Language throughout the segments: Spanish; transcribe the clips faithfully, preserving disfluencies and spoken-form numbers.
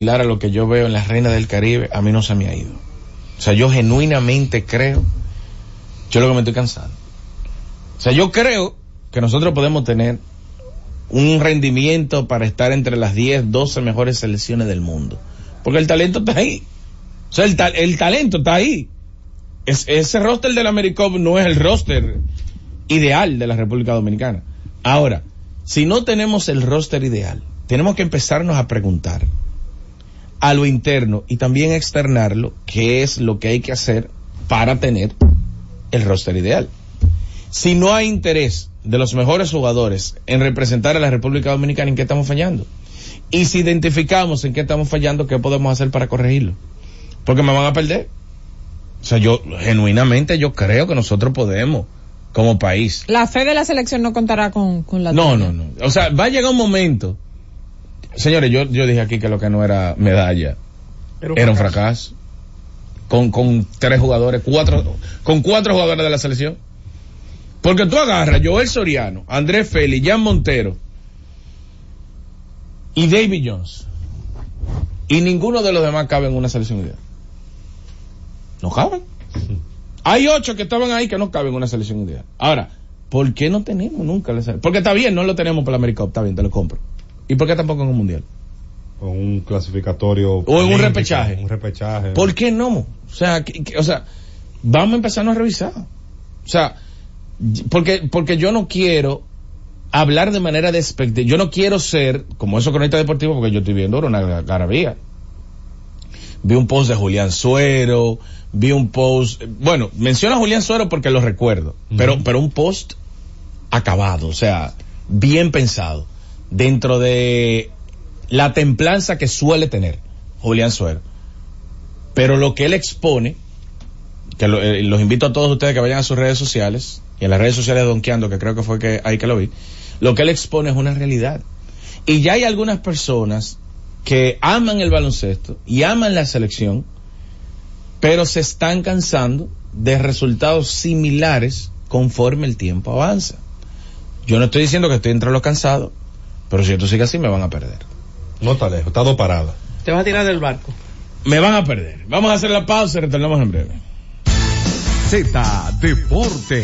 a lo que yo veo en las Reinas del Caribe, a mí no se me ha ido. O sea, yo genuinamente creo, yo lo que me estoy cansando. O sea, yo creo que nosotros podemos tener un rendimiento para estar entre las diez, doce mejores selecciones del mundo. Porque el talento está ahí. O sea, el, ta- el talento está ahí. Es, ese roster del AmeriCup no es el roster ideal de la República Dominicana. Ahora, si no tenemos el roster ideal, tenemos que empezarnos a preguntar a lo interno y también externarlo, qué es lo que hay que hacer para tener el roster ideal. Si no hay interés de los mejores jugadores en representar a la República Dominicana, ¿en qué estamos fallando? Y si identificamos en qué estamos fallando, ¿qué podemos hacer para corregirlo? Porque me van a perder. O sea, yo, genuinamente, yo creo que nosotros podemos, como país. La fe de la selección no contará con, con la... No, no, no. O sea, va a llegar un momento. Señores, yo, yo dije aquí que lo que no era medalla era un, era un fracaso. Con, con tres jugadores, cuatro, con cuatro jugadores de la selección. Porque tú agarras Joel Soriano, Andrés Félix, Jan Montero y David Jones, y ninguno de los demás cabe en una selección ideal. No caben. Hay ocho que estaban ahí que no caben en una selección ideal. Ahora, ¿por qué no tenemos nunca la selección? Porque está bien, no lo tenemos para la AmeriCup, está bien, te lo compro. ¿Y por qué tampoco en un mundial? O un clasificatorio. O en un repechaje. Un repechaje. ¿Por qué no? O sea, que, que, o sea, vamos a empezarnos a revisar. O sea, porque, porque yo no quiero hablar de manera despectiva. Yo no quiero ser como esos cronistas deportivos, porque yo estoy viendo ahora una garabía. Vi un post de Julián Suero, vi un post, bueno, menciona a Julián Suero porque lo recuerdo, uh-huh. pero, pero un post acabado, o sea, bien pensado, dentro de la templanza que suele tener Julián Suero. Pero lo que él expone, que lo, eh, los invito a todos ustedes que vayan a sus redes sociales, y en las redes sociales de Donkeando, que creo que fue que ahí que lo vi, lo que él expone es una realidad. Y ya hay algunas personas que aman el baloncesto y aman la selección, pero se están cansando de resultados similares conforme el tiempo avanza. Yo no estoy diciendo que estoy entre los cansados, pero si esto sigue así me van a perder. No está lejos, está dos paradas. Te vas a tirar del barco. Me van a perder. Vamos a hacer la pausa y retornamos en breve. Z Deportes.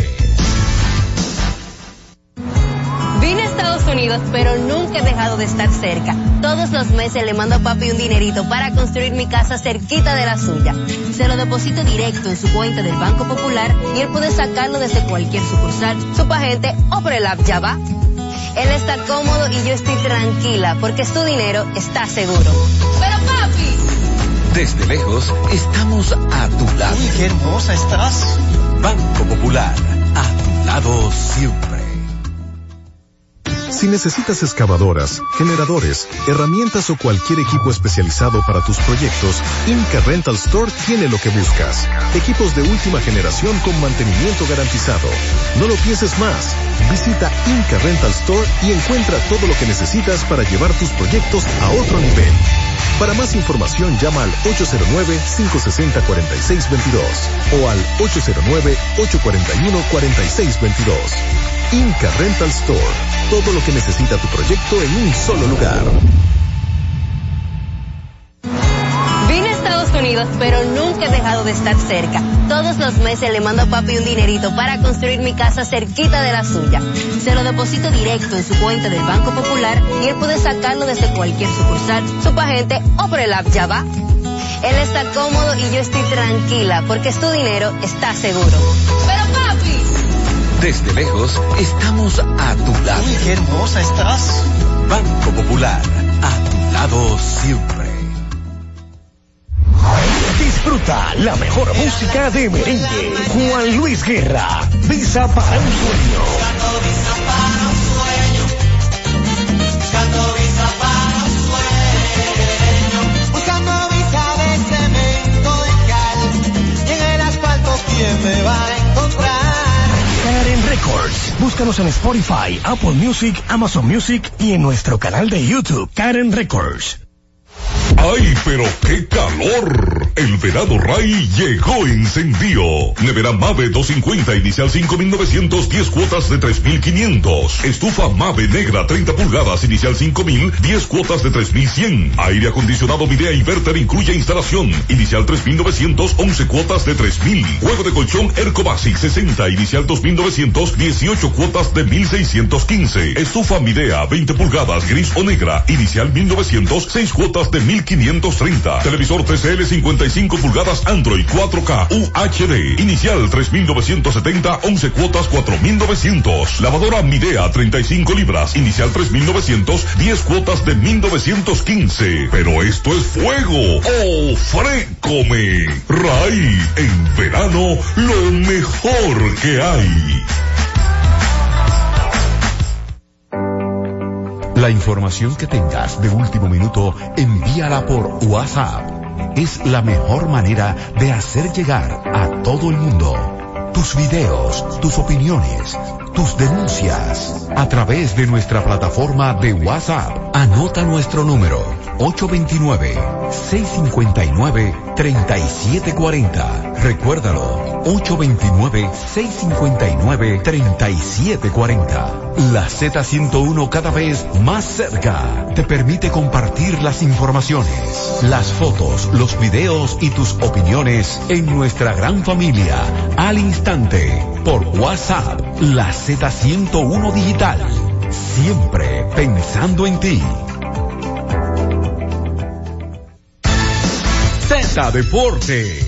Vine a Estados Unidos, pero nunca he dejado de estar cerca. Todos los meses le mando a papi un dinerito para construir mi casa cerquita de la suya. Se lo deposito directo en su cuenta del Banco Popular y él puede sacarlo desde cualquier sucursal, subagente o por el app Ya Va. Él está cómodo y yo estoy tranquila porque su dinero está seguro. Pero papi... Desde lejos, estamos a tu lado. Uy, qué hermosa estás. Banco Popular, a tu lado siempre. Si necesitas excavadoras, generadores, herramientas o cualquier equipo especializado para tus proyectos, Inca Rental Store tiene lo que buscas. Equipos de última generación con mantenimiento garantizado. No lo pienses más. Visita Inca Rental Store y encuentra todo lo que necesitas para llevar tus proyectos a otro nivel. Para más información llama al ocho cero nueve, cinco seis cero, cuatro seis dos dos o al ocho cero nueve, ocho cuatro uno, cuatro seis dos dos. Inca Rental Store. Todo lo que necesita tu proyecto en un solo lugar. Vine a Estados Unidos, pero nunca he dejado de estar cerca. Todos los meses le mando a papi un dinerito para construir mi casa cerquita de la suya. Se lo deposito directo en su cuenta del Banco Popular y él puede sacarlo desde cualquier sucursal, subagente o por el app Ya Va. Él está cómodo y yo estoy tranquila porque su dinero está seguro. Pero papi... Desde lejos, estamos a tu lado. Uy, qué hermosa estás. Banco Popular, a tu lado siempre. Disfruta la mejor música de merengue. Juan Luis Guerra, Visa para un sueño. Buscando visa para un sueño. Buscando visa para un sueño. Buscando visa de cemento de cal. Y en el asfalto, ¿quién me va a encontrar? Karen Records. Búscanos en Spotify, Apple Music, Amazon Music y en nuestro canal de YouTube, Karen Records. ¡Ay, pero qué calor! El verano Ray llegó encendido. Nevera Mave doscientos cincuenta inicial cinco mil novecientos, diez cuotas de tres mil quinientos. Estufa Mave negra treinta pulgadas inicial cinco mil, diez cuotas de tres mil cien. Aire acondicionado Midea Inverter incluye instalación inicial tres mil novecientos, once cuotas de tres mil. Juego de colchón Erco Basic sesenta inicial dos mil novecientos, dieciocho cuotas de mil seiscientos quince. Estufa Midea veinte pulgadas gris o negra inicial mil novecientos, seis cuotas de mil quinientos treinta. Televisor T C L cincuenta y cinco pulgadas Android cuatro K U H D inicial tres mil novecientos setenta, once cuotas cuatro mil novecientos. Lavadora Midea treinta y cinco libras inicial tres mil novecientos, diez cuotas de mil novecientos quince. Pero esto es fuego. ¡Oh, frécome! Ray, en verano, lo mejor que hay. La información que tengas de último minuto, envíala por WhatsApp. Es la mejor manera de hacer llegar a todo el mundo tus videos, tus opiniones, tus denuncias a través de nuestra plataforma de WhatsApp. Anota nuestro número ocho dos nueve, seis cinco nueve, tres siete cuatro cero. Recuérdalo, ocho dos nueve, seis cinco nueve, tres siete cuatro cero. La Z ciento uno, cada vez más cerca, te permite compartir las informaciones, las fotos, los videos y tus opiniones en nuestra gran familia al instante por WhatsApp. La Z ciento uno Digital, siempre pensando en ti. Z Deportes.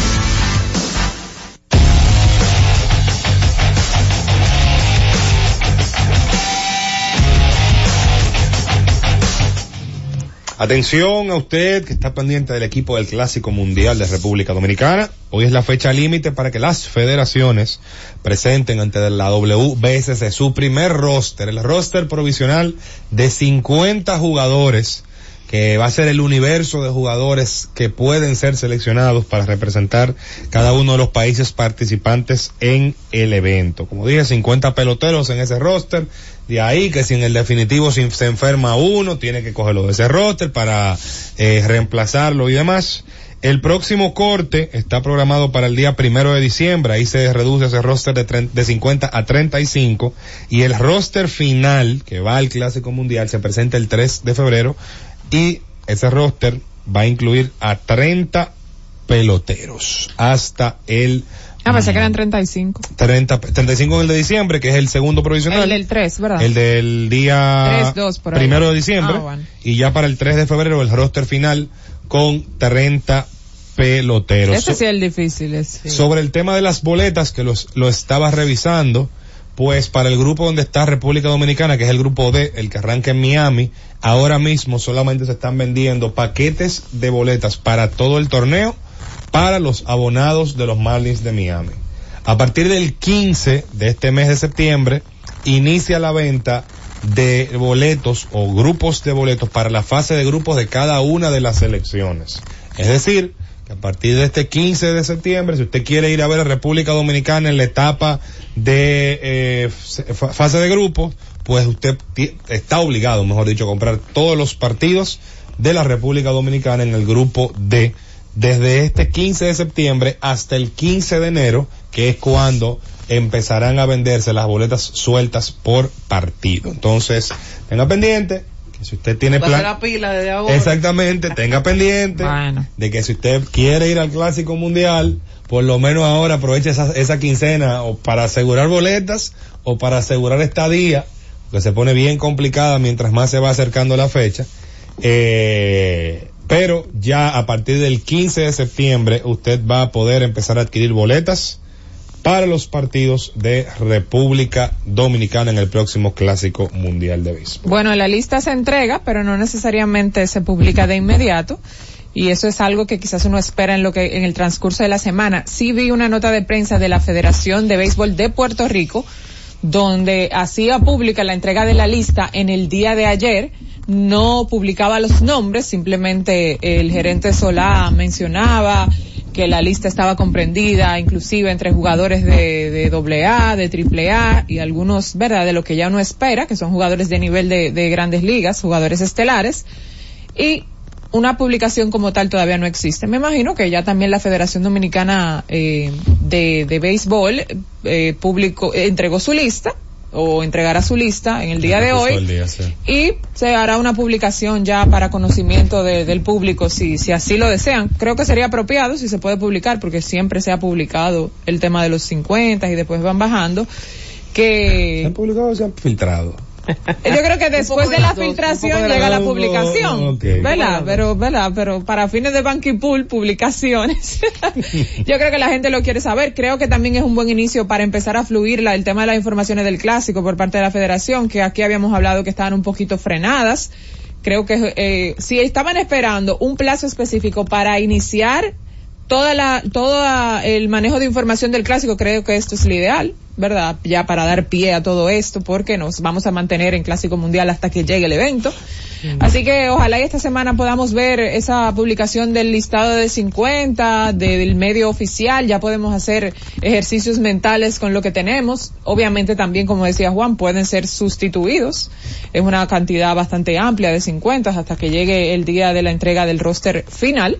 Atención a usted que está pendiente del equipo del Clásico Mundial de República Dominicana. Hoy es la fecha límite para que las federaciones presenten ante la W B S C su primer roster, el roster provisional de cincuenta jugadores, que va a ser el universo de jugadores que pueden ser seleccionados para representar cada uno de los países participantes en el evento. Como dije, cincuenta peloteros en ese roster. De ahí que si en el definitivo se, se enferma uno, tiene que cogerlo de ese roster para eh, reemplazarlo y demás. El próximo corte está programado para el día primero de diciembre. Ahí se reduce ese roster de, de cincuenta a treinta y cinco. Y el roster final, que va al Clásico Mundial, se presenta el tres de febrero. Y ese roster va a incluir a treinta peloteros hasta el... Ah, pensé que eran treinta y cinco. treinta, treinta y cinco en el de diciembre, que es el segundo provisional. El del tres, ¿verdad? El del día tres, dos, por ahí. primero de diciembre. Ah, bueno. Y ya para el tres de febrero el roster final con treinta peloteros. Ese sí es el difícil. Ese. Sobre el tema de las boletas, que los, lo estaba revisando, pues para el grupo donde está República Dominicana, que es el grupo D, el que arranca en Miami, ahora mismo solamente se están vendiendo paquetes de boletas para todo el torneo para los abonados de los Marlins de Miami. A partir del quince de este mes de septiembre, inicia la venta de boletos o grupos de boletos para la fase de grupos de cada una de las selecciones. Es decir, que a partir de este quince de septiembre, si usted quiere ir a ver a República Dominicana en la etapa de eh, fase de grupos, pues usted t- está obligado, mejor dicho, a comprar todos los partidos de la República Dominicana en el grupo D, desde este quince de septiembre hasta el quince de enero, que es cuando empezarán a venderse las boletas sueltas por partido. Entonces, tenga pendiente que si usted tiene plan, la pila desde ahora. Exactamente, tenga pendiente bueno. de que si usted quiere ir al Clásico Mundial, por lo menos ahora aproveche esa, esa quincena o para asegurar boletas o para asegurar estadía, que se pone bien complicada mientras más se va acercando la fecha. Eh, pero ya a partir del quince de septiembre usted va a poder empezar a adquirir boletas para los partidos de República Dominicana en el próximo Clásico Mundial de Béisbol. Bueno, la lista se entrega, pero no necesariamente se publica de inmediato, y eso es algo que quizás uno espera en lo que en el transcurso de la semana. Sí vi una nota de prensa de la Federación de Béisbol de Puerto Rico, donde hacía pública la entrega de la lista en el día de ayer. No publicaba los nombres, simplemente el gerente Solá mencionaba que la lista estaba comprendida inclusive entre jugadores de, de doble A, de triple A y algunos, verdad, de lo que ya uno espera, que son jugadores de nivel de, de grandes ligas, jugadores estelares. Y una publicación como tal todavía no existe. Me imagino que ya también la Federación Dominicana eh, de, de Béisbol eh, publicó, eh, entregó su lista, o entregará su lista en el día de hoy, día, sí. y se hará una publicación ya para conocimiento de, del público si, si así lo desean. Creo que sería apropiado si se puede publicar, porque siempre se ha publicado el tema de los cincuenta y después van bajando, que... ¿Se han publicado o se han filtrado? Yo creo que después de la filtración llega la publicación, okay. ¿verdad? Pero, ¿verdad? Pero para fines de Banking Pool, publicaciones. Yo creo que la gente lo quiere saber. Creo que también es un buen inicio para empezar a fluir la, el tema de las informaciones del clásico por parte de la Federación, que aquí habíamos hablado que estaban un poquito frenadas. Creo que eh, si estaban esperando un plazo específico para iniciar toda la, todo el manejo de información del clásico, creo que esto es lo ideal, ¿verdad? Ya para dar pie a todo esto, porque nos vamos a mantener en Clásico Mundial hasta que llegue el evento. Mm. Así que ojalá y esta semana podamos ver esa publicación del listado de cincuenta, de, del medio oficial, ya podemos hacer ejercicios mentales con lo que tenemos. Obviamente también, como decía Juan, pueden ser sustituidos. Es una cantidad bastante amplia de cincuenta hasta que llegue el día de la entrega del roster final.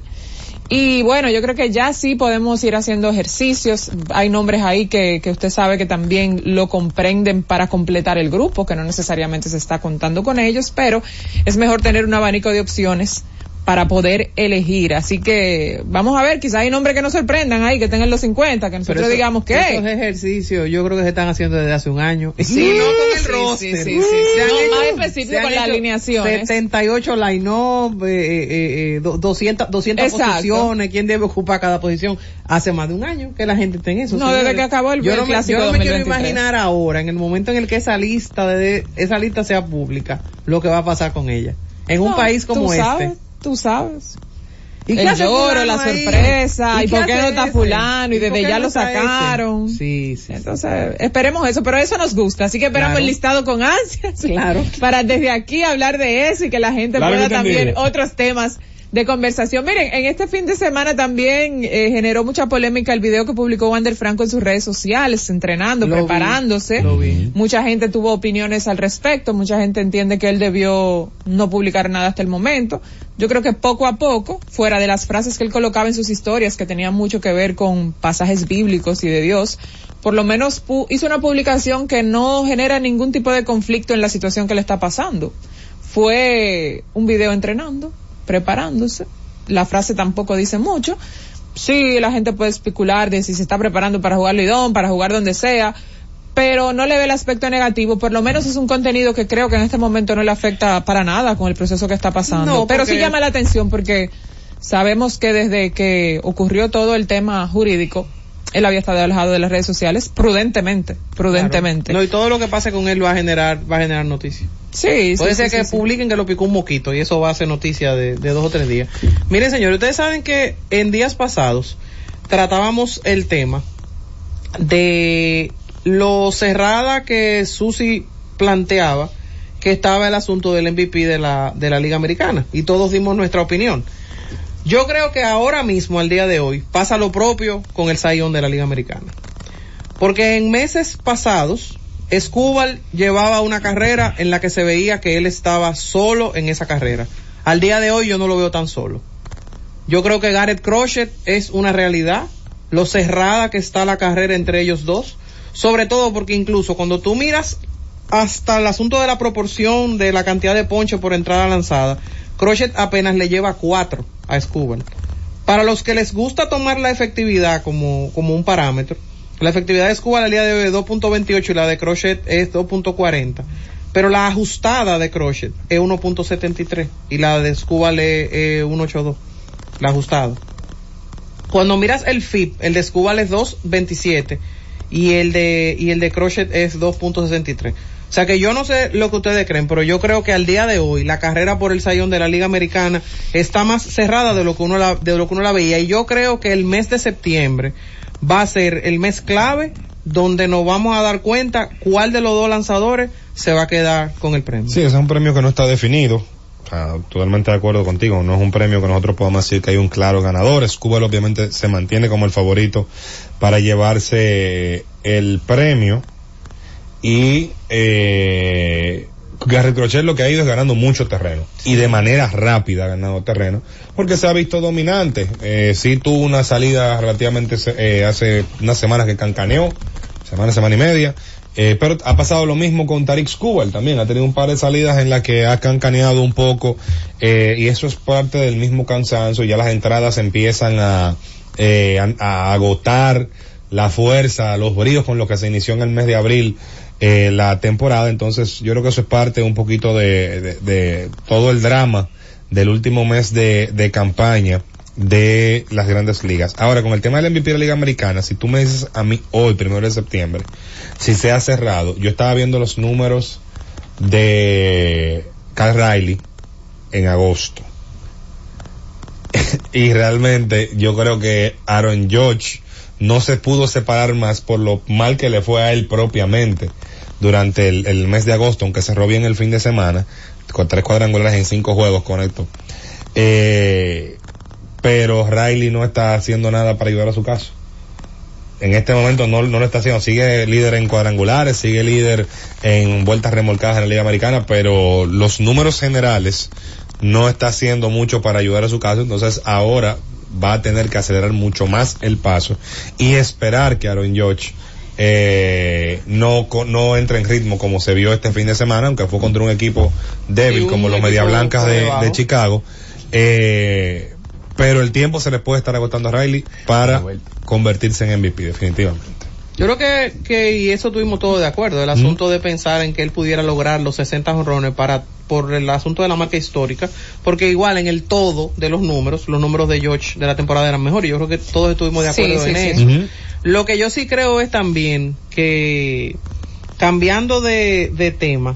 Y bueno, yo creo que ya sí podemos ir haciendo ejercicios. Hay nombres ahí que, que usted sabe que también lo comprenden para completar el grupo, que no necesariamente se está contando con ellos, pero es mejor tener un abanico de opciones para poder elegir. Así que vamos a ver, quizás hay nombres que nos sorprendan ahí, que tengan los cincuenta, que nosotros eso, digamos que esos ejercicios yo creo que se están haciendo desde hace un año. Sí, sí no con el sí, roster. Sí, sí, sí, sí. No, hecho, más específico con las alineaciones. setenta y ocho line-up, eh, eh, eh, doscientas, doscientas posiciones, quién debe ocupar cada posición. Hace más de un año que la gente está en eso. No, señores. desde que acabó el, yo el no clásico me, Yo no me dos mil veintitrés. quiero imaginar ahora, en el momento en el que esa lista de esa lista sea pública, lo que va a pasar con ella. En no, un país como tú este. Sabes, tú sabes. ¿Y el lloro, la ahí? sorpresa, y, ¿Y por qué no está ese? fulano, y, ¿Y desde ya no lo sacaron. Ese? Sí, sí. Entonces, sí. esperemos eso, pero eso nos gusta, así que esperamos claro. el listado con ansias. Claro. Para desde aquí hablar de eso y que la gente claro pueda también entendido. otros temas de conversación. Miren, en este fin de semana también eh, generó mucha polémica el video que publicó Wander Franco en sus redes sociales, entrenando, lo preparándose. Vi, lo vi. Mucha gente tuvo opiniones al respecto, mucha gente entiende que él debió no publicar nada hasta el momento. Yo creo que poco a poco, fuera de las frases que él colocaba en sus historias, que tenían mucho que ver con pasajes bíblicos y de Dios, por lo menos pu- hizo una publicación que no genera ningún tipo de conflicto en la situación que le está pasando. Fue un video entrenando, preparándose. La frase tampoco dice mucho. Sí, la gente puede especular de si se está preparando para jugar Lidón, para jugar donde sea, pero no le ve el aspecto negativo. Por lo menos es un contenido que creo que en este momento no le afecta para nada con el proceso que está pasando. No, pero porque... sí llama la atención porque sabemos que desde que ocurrió todo el tema jurídico, él había estado alejado de las redes sociales prudentemente, prudentemente. Claro. No, y todo lo que pase con él va a generar, va a generar noticias. Sí, Puede sí, ser sí, que sí, publiquen sí. que lo picó un moquito y eso va a ser noticia de, de dos o tres días. Miren, señores, ustedes saben que en días pasados tratábamos el tema de lo cerrada que Susi planteaba que estaba el asunto del M V P de la, de la Liga Americana y todos dimos nuestra opinión. Yo creo que ahora mismo, al día de hoy, pasa lo propio con el Cy Young de la Liga Americana. Porque en meses pasados, Escobar llevaba una carrera en la que se veía que él estaba solo en esa carrera. Al día de hoy yo no lo veo tan solo. Yo creo que Garrett Crochet es una realidad, lo cerrada que está la carrera entre ellos dos, sobre todo porque incluso cuando tú miras hasta el asunto de la proporción de la cantidad de ponche por entrada lanzada, Crochet apenas le lleva cuatro a Escobar. Para los que les gusta tomar la efectividad como, como un parámetro, la efectividad de Escobar al día de hoy es dos punto veintiocho y la de Crochet es dos punto cuarenta. Pero la ajustada de Crochet es uno punto setenta y tres y la de Escobar es, es uno punto ochenta y dos. La ajustada. Cuando miras el F I P, el de Escobar es dos punto veintisiete y el de, y el de Crochet es dos punto sesenta y tres. O sea que yo no sé lo que ustedes creen, pero yo creo que al día de hoy la carrera por el Cy Young de la Liga Americana está más cerrada de lo que uno la, de lo que uno la veía, y yo creo que el mes de septiembre va a ser el mes clave donde nos vamos a dar cuenta cuál de los dos lanzadores se va a quedar con el premio. Sí, ese es un premio que no está definido. O sea, totalmente de acuerdo contigo, no es un premio que nosotros podamos decir que hay un claro ganador. Escobar obviamente se mantiene como el favorito para llevarse el premio y eh, Garrett Crochet lo que ha ido es ganando mucho terreno y de manera rápida ha ganado terreno porque se ha visto dominante. Eh, sí tuvo una salida relativamente eh, hace unas semanas que cancaneó, semana, semana y media, eh, pero ha pasado lo mismo con Tariq Skubal también, ha tenido un par de salidas en las que ha cancaneado un poco, eh, y eso es parte del mismo cansancio. Ya las entradas empiezan a, eh, a, a agotar la fuerza, los bríos con los que se inició en el mes de abril eh, la temporada. Entonces yo creo que eso es parte un poquito de, de, de todo el drama del último mes de, de campaña de las grandes ligas. Ahora, con el tema del M V P de la Liga Americana, si tú me dices a mí hoy, primero de septiembre, si se ha cerrado, yo estaba viendo los números de Cal Riley en agosto y realmente yo creo que Aaron Judge no se pudo separar más por lo mal que le fue a él propiamente durante el, el mes de agosto, aunque cerró bien el fin de semana, con tres cuadrangulares en cinco juegos, correcto. Eh, pero Riley no está haciendo nada para ayudar a su caso. En este momento no, no lo está haciendo, sigue líder en cuadrangulares, sigue líder en vueltas remolcadas en la Liga Americana, pero los números generales no está haciendo mucho para ayudar a su caso. Entonces ahora va a tener que acelerar mucho más el paso y esperar que Aaron Judge eh, no no entre en ritmo como se vio este fin de semana, aunque fue contra un equipo débil como los Media Blancas de, de Chicago, eh, pero el tiempo se le puede estar agotando a Riley para convertirse en M V P definitivamente. Yo creo que, que y eso tuvimos todos de acuerdo, el asunto mm. de pensar en que él pudiera lograr los sesenta jonrones para, por el asunto de la marca histórica, porque igual en el todo de los números, los números de George de la temporada eran mejores, yo creo que todos estuvimos de acuerdo sí, en sí, eso. Sí. Uh-huh. Lo que yo sí creo es también que, cambiando de, de tema,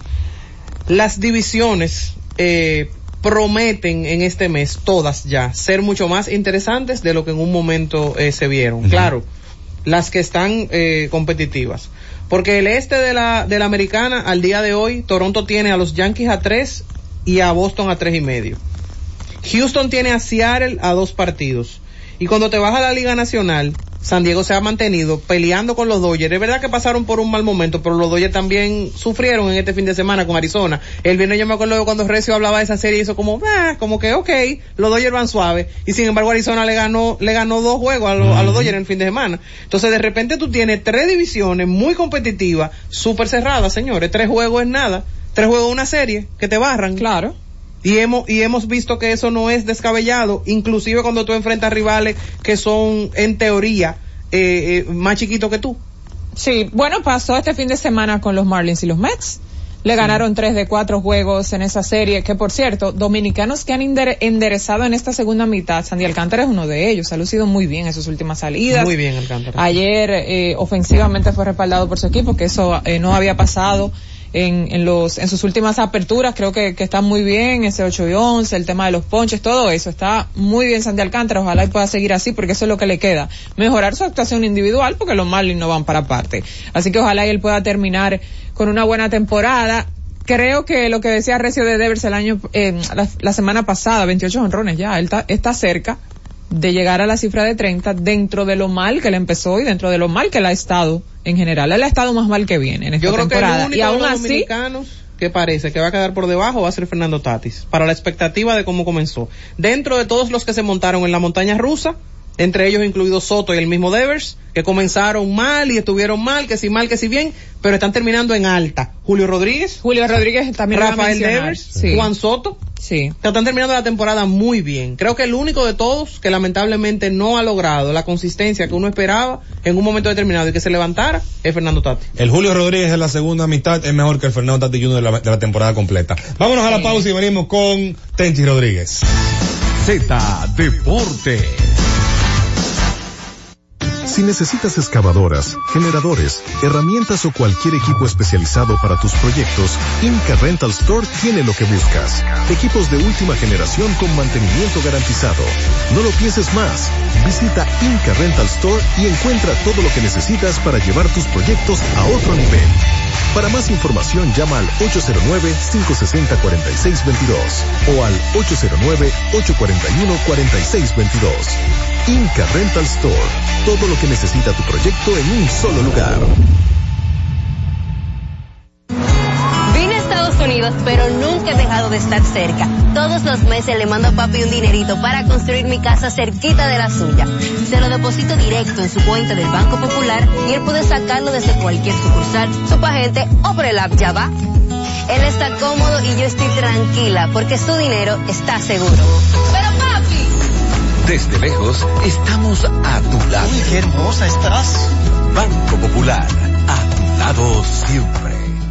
las divisiones, eh, prometen en este mes, todas ya, ser mucho más interesantes de lo que en un momento eh, se vieron. Uh-huh. Claro, las que están eh, competitivas. Porque el este de la, de la americana, al día de hoy, Toronto tiene a los Yankees a tres y a Boston a tres y medio. Houston tiene a Seattle a dos partidos. Y cuando te vas a la Liga Nacional, San Diego se ha mantenido peleando con los Dodgers. Es verdad que pasaron por un mal momento, pero los Dodgers también sufrieron en este fin de semana con Arizona. El viernes yo me acuerdo cuando Recio hablaba de esa serie y hizo como, ah, como que ok, los Dodgers van suaves. Y sin embargo Arizona le ganó, le ganó dos juegos a, lo, a los Dodgers en el fin de semana. Entonces de repente tú tienes tres divisiones muy competitivas, súper cerradas, señores. Tres juegos es nada. Tres juegos una serie que te barran. Claro. Y hemos, y hemos visto que eso no es descabellado, inclusive cuando tú enfrentas rivales que son, en teoría, eh, eh, más chiquitos que tú. Sí, bueno, pasó este fin de semana con los Marlins y los Mets. Le sí. ganaron tres de cuatro juegos en esa serie, que por cierto, dominicanos que han endere- enderezado en esta segunda mitad, Sandy Alcántara es uno de ellos, ha lucido muy bien en sus últimas salidas. Muy bien, Alcántara. Ayer, eh, ofensivamente fue respaldado por su equipo, que eso eh, no había pasado en, en los, en sus últimas aperturas. Creo que, que está muy bien, ese ocho y once, el tema de los ponches, todo eso, está muy bien Sandy Alcántara, ojalá y pueda seguir así, porque eso es lo que le queda, mejorar su actuación individual, porque los Marlins no van para aparte, así que ojalá y él pueda terminar con una buena temporada. Creo que lo que decía Recio de Devers el año, eh, la, la semana pasada, veintiocho honrones ya, él está, está cerca de llegar a la cifra de treinta, dentro de lo mal que él empezó y dentro de lo mal que él ha estado en general. Él ha estado más mal que bien en esta Yo creo temporada. Que el único y aún de los así, dominicanos que parece que va a quedar por debajo va a ser Fernando Tatis, para la expectativa de cómo comenzó. Dentro de todos los que se montaron en la montaña rusa, entre ellos incluido Soto y el mismo Devers, que comenzaron mal y estuvieron mal, que si mal, que si bien, pero están terminando en alta. Julio Rodríguez. Julio Rodríguez también. Rafael Devers. Sí. Juan Soto. Sí. Que están terminando la temporada muy bien. Creo que el único de todos que lamentablemente no ha logrado la consistencia que uno esperaba en un momento determinado y que se levantara es Fernando Tatis. El Julio Rodríguez en la segunda mitad es mejor que el Fernando Tatis junior de la, de la temporada completa. Vámonos a la sí. pausa y venimos con Tenchi Rodríguez. Z Deportes. Si necesitas excavadoras, generadores, herramientas o cualquier equipo especializado para tus proyectos, Inca Rental Store tiene lo que buscas. Equipos de última generación con mantenimiento garantizado. No lo pienses más. Visita Inca Rental Store y encuentra todo lo que necesitas para llevar tus proyectos a otro nivel. Para más información llama al ocho cero nueve, cinco seis cero, cuatro seis dos dos o al ocho cero nueve, ocho cuatro uno, cuatro seis dos dos. Inca Rental Store. Todo lo que necesita tu proyecto en un solo lugar. Vine a Estados Unidos Unidos, pero nunca he dejado de estar cerca. Todos los meses le mando a papi un dinerito para construir mi casa cerquita de la suya. Se lo deposito directo en su cuenta del Banco Popular y él puede sacarlo desde cualquier sucursal, subagente o por el app Ya Va. Él está cómodo y yo estoy tranquila porque su dinero está seguro. Pero papi, Desde lejos, estamos a tu lado. Uy, qué hermosa estás. Banco Popular, a tu lado siempre.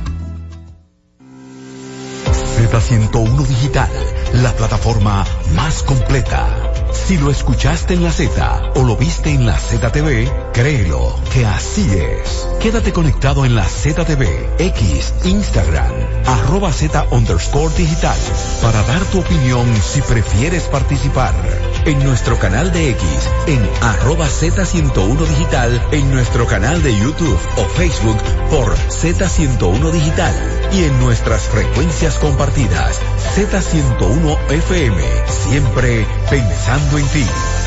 Z ciento uno Digital, la plataforma más completa. Si lo escuchaste en la Z o lo viste en la Z T V, créelo que así es. Quédate conectado en la Z T V, X, Instagram, arroba Z underscore digital, para dar tu opinión si prefieres participar. En nuestro canal de X, en arroba Z ciento uno Digital, en nuestro canal de YouTube o Facebook por Z ciento uno Digital y en nuestras frecuencias compartidas, Z ciento uno F M, siempre pensando en ti.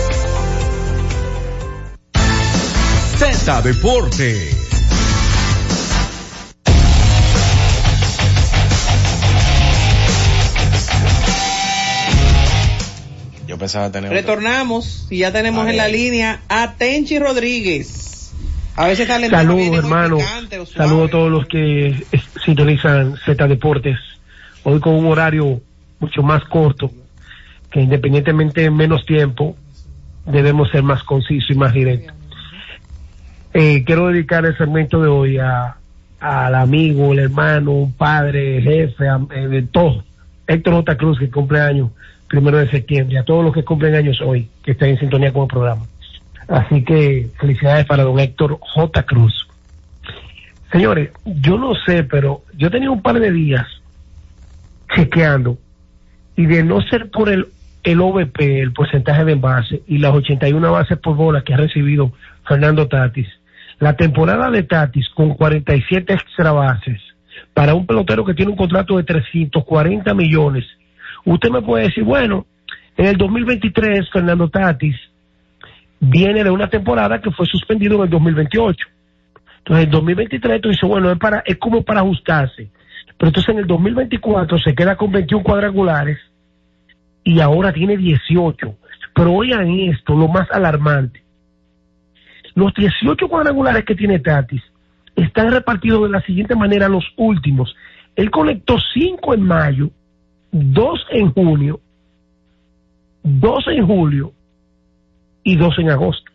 Z Deportes. Yo pensaba tener Retornamos y ya tenemos Vale. en la línea a Tenchi Rodríguez. A ver si está lento. Saludos, hermano. Saludos a todos los que es- sintonizan Z Deportes. Hoy con un horario mucho más corto, que independientemente de menos tiempo, debemos ser más concisos y más directos. Eh, quiero dedicar el segmento de hoy a al amigo, el hermano, padre, jefe, a- eh, de todo. Héctor J. Cruz, que cumple años primero de septiembre, a todos los que cumplen años hoy, que están en sintonía con el programa. Así que felicidades para don Héctor J. Cruz. Señores, yo no sé, pero yo tenía un par de días chequeando, y de no ser por el, el O V P, el porcentaje de envase, y las ochenta y una bases por bola que ha recibido Fernando Tatis, la temporada de Tatis con cuarenta y siete extra bases, para un pelotero que tiene un contrato de trescientos cuarenta millones, usted me puede decir, bueno, en el dos mil veintitrés Fernando Tatis viene de una temporada que fue suspendido en el dos mil veintiocho. Entonces, en el dos mil veintitrés tú dices, bueno, es para, es como para ajustarse. Pero entonces en el dos mil veinticuatro se queda con veintiún cuadrangulares y ahora tiene dieciocho. Pero oigan esto, lo más alarmante. Los dieciocho cuadrangulares que tiene Tatis están repartidos de la siguiente manera los últimos. Él conectó cinco en mayo, dos en junio, dos en julio y dos en agosto.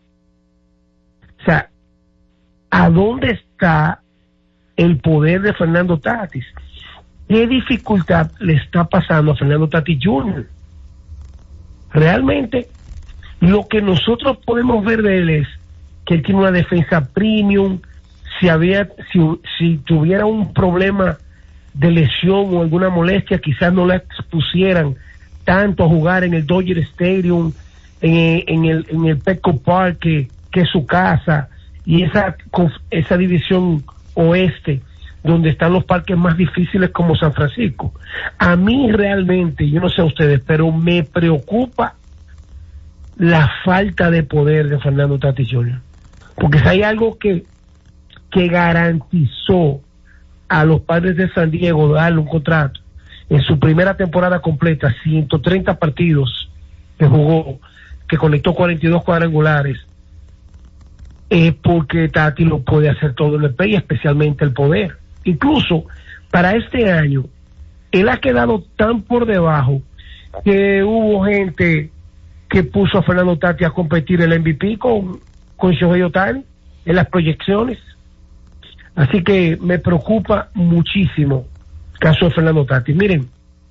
O sea, ¿a dónde está el poder de Fernando Tatis? ¿Qué dificultad le está pasando a Fernando Tatis junior? Realmente, lo que nosotros podemos ver de él es que él tiene una defensa premium. Si había, si, si tuviera un problema de lesión o alguna molestia, quizás no la expusieran tanto a jugar en el Dodger Stadium, en, en el en el Petco Park, que, que es su casa, y esa esa división oeste donde están los parques más difíciles como San Francisco. A mí realmente, yo no sé a ustedes, pero me preocupa la falta de poder de Fernando Tatis junior Porque si hay algo que que garantizó a los Padres de San Diego darle un contrato en su primera temporada completa, ciento treinta partidos que jugó, que conectó cuarenta y dos cuadrangulares, es porque Tati lo puede hacer todo en el P, y especialmente el poder. Incluso para este año, él ha quedado tan por debajo que hubo gente que puso a Fernando Tatis a competir el M V P con, con Shohei Ohtani en las proyecciones. Así que me preocupa muchísimo el caso de Fernando Tatis. Miren,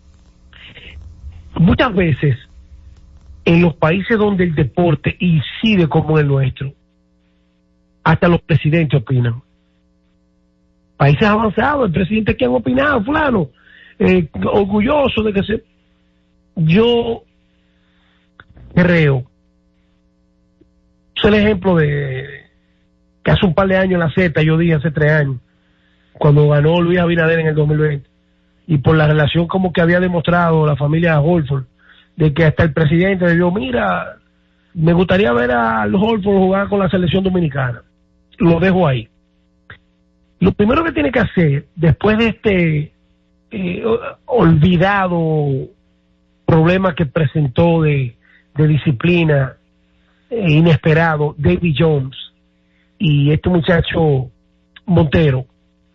muchas veces en los países donde el deporte incide como el nuestro, hasta los presidentes opinan. Países avanzados, el presidente que han opinado, fulano, eh, orgulloso de que se... Yo creo, es el ejemplo de que hace un par de años en la Z, yo dije hace tres años, cuando ganó Luis Abinader en el dos mil veinte, y por la relación como que había demostrado la familia Holford, de que hasta el presidente le dijo, mira, me gustaría ver a los Holford jugar con la selección dominicana. Lo dejo ahí. Lo primero que tiene que hacer, después de este eh, olvidado problema que presentó de, de disciplina eh, inesperado David Jones y este muchacho Montero,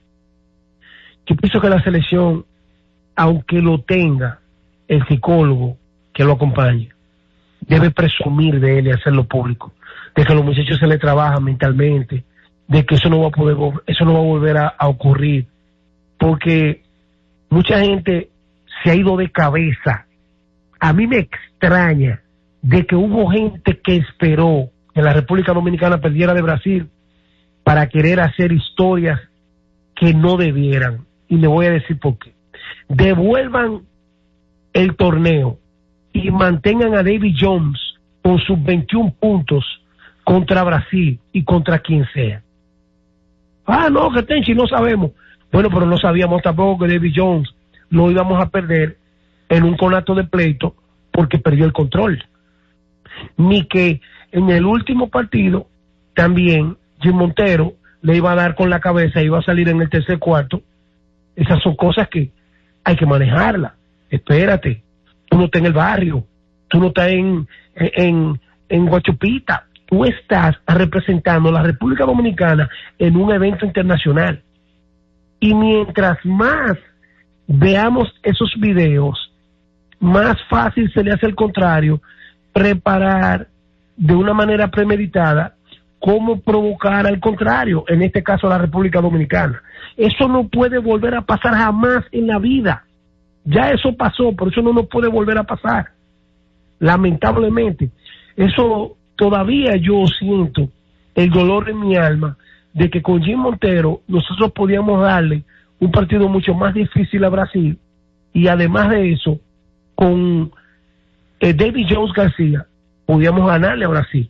yo pienso que la selección, aunque lo tenga el psicólogo que lo acompañe, debe presumir de él y hacerlo público, de que a los muchachos se les trabaja mentalmente, de que eso no va a poder, eso no va a volver a, a ocurrir, porque mucha gente se ha ido de cabeza. A mí me extraña de que hubo gente que esperó que la República Dominicana perdiera de Brasil para querer hacer historias que no debieran. Y le voy a decir por qué. Devuelvan el torneo y mantengan a David Jones con sus veintiún puntos contra Brasil y contra quien sea. Ah, no, que Tenchi, no sabemos. Bueno, pero no sabíamos tampoco que David Jones lo íbamos a perder en un conato de pleito porque perdió el control. Ni que en el último partido también Jim Montero le iba a dar con la cabeza y iba a salir en el tercer cuarto. Esas son cosas que hay que manejarlas. Espérate, tú no estás en el barrio, tú no estás en, en, en Guachupita, tú estás representando a la República Dominicana en un evento internacional. Y mientras más veamos esos videos, más fácil se le hace al contrario preparar de una manera premeditada cómo provocar al contrario, en este caso a la República Dominicana. Eso no puede volver a pasar jamás en la vida. Ya eso pasó, por eso no nos puede volver a pasar. Lamentablemente, eso todavía yo siento el dolor en mi alma de que con Jim Montero nosotros podíamos darle un partido mucho más difícil a Brasil y además de eso, con eh, David Jones García podíamos ganarle a Brasil.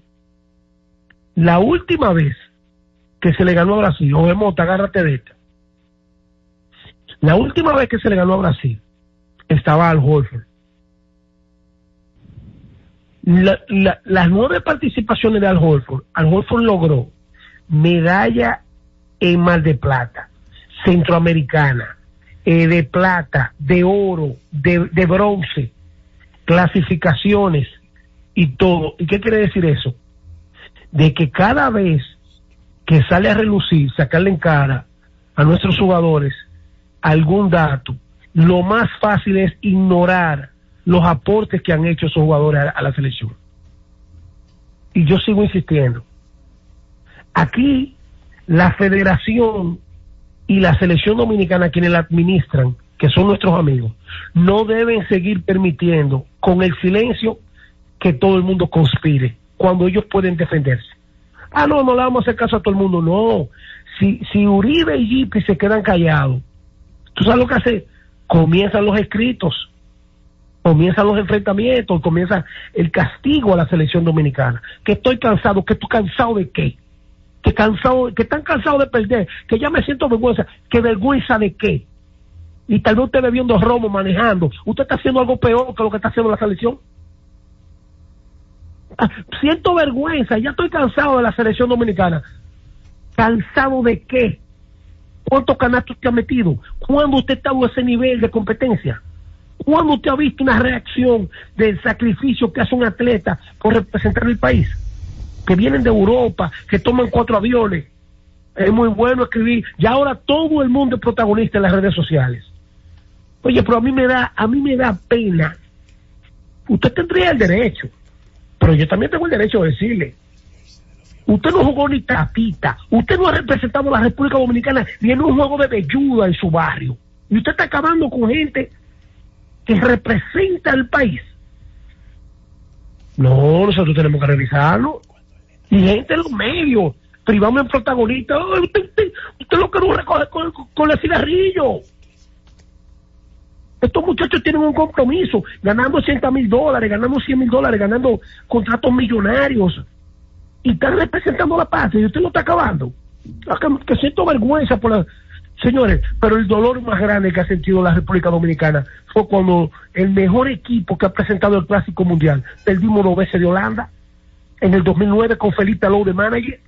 La última vez que se le ganó a Brasil, o Mota, agárrate de esta. La última vez que se le ganó a Brasil estaba Al Horford. La, la, las nueve participaciones de Al Horford, Al Horford logró medalla en Mar de Plata, centroamericana, eh, de plata, de oro, de, de bronce, clasificaciones y todo. ¿Y qué quiere decir eso? De que cada vez que sale a relucir, sacarle en cara a nuestros jugadores algún dato, lo más fácil es ignorar los aportes que han hecho esos jugadores a, a la selección. Y yo sigo insistiendo. Aquí la federación y la selección dominicana, quienes la administran, que son nuestros amigos, no deben seguir permitiendo con el silencio que todo el mundo conspire cuando ellos pueden defenderse. Ah, no, no le vamos a hacer caso a todo el mundo. No, si, si Uribe y Yipi se quedan callados, ¿tú sabes lo que hace? Comienzan los escritos, comienzan los enfrentamientos, comienza el castigo a la selección dominicana. Que estoy cansado, que estoy cansado de qué, que cansado, que están cansados de perder, que ya me siento vergüenza, que vergüenza de qué. Y tal vez usted bebiendo romo, manejando, usted está haciendo algo peor que lo que está haciendo la selección. Ah, siento vergüenza, ya estoy cansado de la selección dominicana. ¿Cansado de qué? ¿Cuántos canastos te ha metido? ¿Cuándo usted está a ese nivel de competencia? ¿Cuándo usted ha visto una reacción del sacrificio que hace un atleta por representar el país? Que vienen de Europa, que toman cuatro aviones. Es muy bueno escribir. Y ahora todo el mundo es protagonista en las redes sociales. Oye, pero a mí me da, a mí me da pena. Usted tendría el derecho, pero yo también tengo el derecho de decirle, usted no jugó ni tapita, usted no ha representado a la República Dominicana ni en un juego de velluda en su barrio, y usted está acabando con gente que representa al país. No, nosotros tenemos que revisarlo. Y gente en los medios, privamos en protagonistas, oh, usted, usted, usted lo que no recoge con, con, con el cigarrillo. Estos muchachos tienen un compromiso, ganando ochenta mil dólares, ganando cien mil dólares, ganando contratos millonarios, y están representando a la patria, y usted lo está acabando. Que, que siento vergüenza por la... Señores, pero el dolor más grande que ha sentido la República Dominicana fue cuando el mejor equipo que ha presentado el Clásico Mundial, perdimos dos veces de Holanda, en el dos mil nueve con Felipe Alou de manager.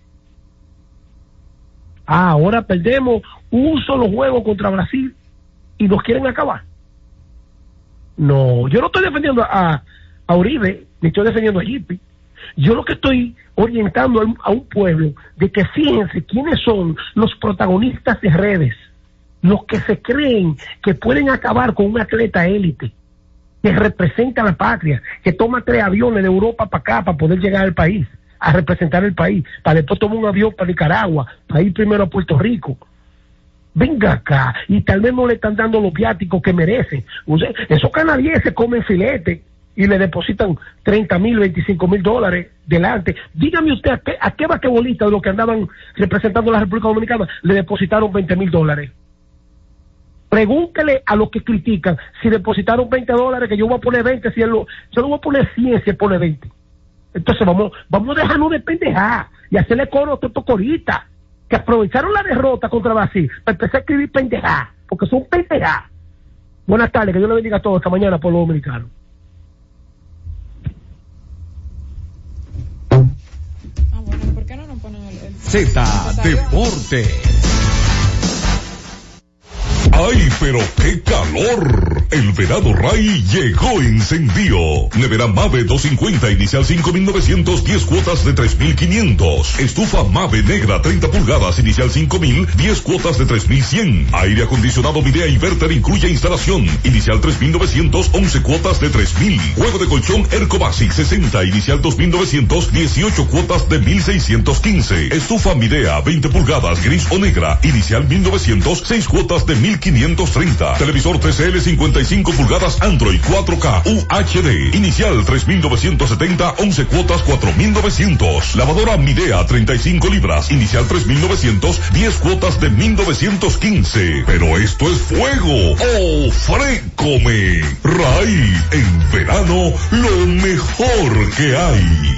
Ah, ahora perdemos un solo juego contra Brasil y nos quieren acabar. No, yo no estoy defendiendo a, a Uribe, ni estoy defendiendo a Yipi. Yo lo que estoy orientando a un, a un pueblo de que fíjense quiénes son los protagonistas de redes, los que se creen que pueden acabar con un atleta élite, que representa a la patria, que toma tres aviones de Europa para acá para poder llegar al país, a representar el país, para después tomar un avión para Nicaragua, para ir primero a Puerto Rico. Venga acá, y tal vez no le están dando los viáticos que merecen. O sea, esos canadienses comen filete y le depositan treinta mil, veinticinco mil dólares delante. Dígame usted, ¿a qué, a qué basquetbolistas de los que andaban representando a la República Dominicana le depositaron veinte mil dólares? Pregúntele a los que critican si depositaron veinte dólares, que yo voy a poner veinte, si él lo, yo lo voy a poner cien si él pone veinte. Entonces vamos, vamos a dejarnos de pendejar y hacerle coro a estos coristas que aprovecharon la derrota contra Brasil para empezar a escribir pendejar, porque son pendejar. Buenas tardes, que Dios le bendiga a todos esta mañana, pueblo dominicano. Ah, bueno, ¿por qué no nos ponen el, el... Z Deportes. ¡Ay, pero qué calor! El verano Ray llegó encendido. Nevera Mave doscientos cincuenta, inicial cinco mil novecientos, diez cuotas de tres mil quinientos. Estufa Mave negra treinta pulgadas, inicial cinco mil, diez cuotas de tres mil cien. Aire acondicionado Midea Inverter incluye instalación, inicial tres mil novecientos, once cuotas de tres mil. Juego de colchón Erco Basic sesenta, inicial dos mil novecientos, dieciocho cuotas de mil seiscientos quince. Estufa Midea veinte pulgadas, gris o negra, inicial mil novecientos, seis cuotas de mil quinientos treinta. Televisor T C L cincuenta y cinco pulgadas Android cuatro K U H D. Inicial tres mil novecientos setenta, once cuotas cuatro mil novecientos. Lavadora Midea treinta y cinco libras. Inicial tres mil novecientos, diez cuotas de mil novecientos quince. Pero esto es fuego. ¡Oh, frécome! Ray, en verano, lo mejor que hay.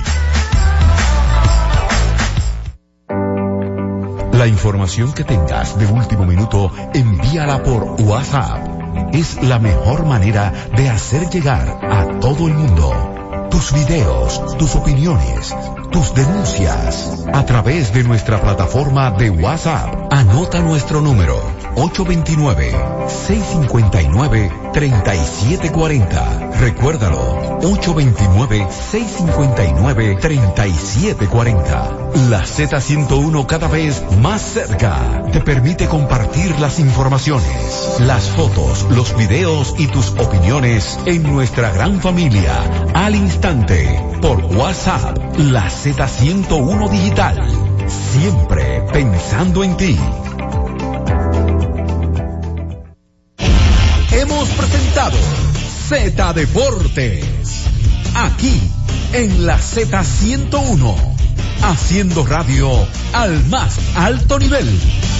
La información que tengas de último minuto, envíala por WhatsApp. Es la mejor manera de hacer llegar a todo el mundo tus videos, tus opiniones, tus denuncias a través de nuestra plataforma de WhatsApp. Anota nuestro número ocho dos nueve, seis cinco nueve, tres siete cuatro cero. Recuérdalo, ocho dos nueve, seis cinco nueve, tres siete cuatro cero. La Z ciento uno, cada vez más cerca, te permite compartir las informaciones, las fotos, los videos y tus opiniones en nuestra gran familia al instante por WhatsApp. La Z ciento uno Digital, siempre pensando en ti. Hemos presentado Z Deportes, aquí en la Z ciento uno, haciendo radio al más alto nivel.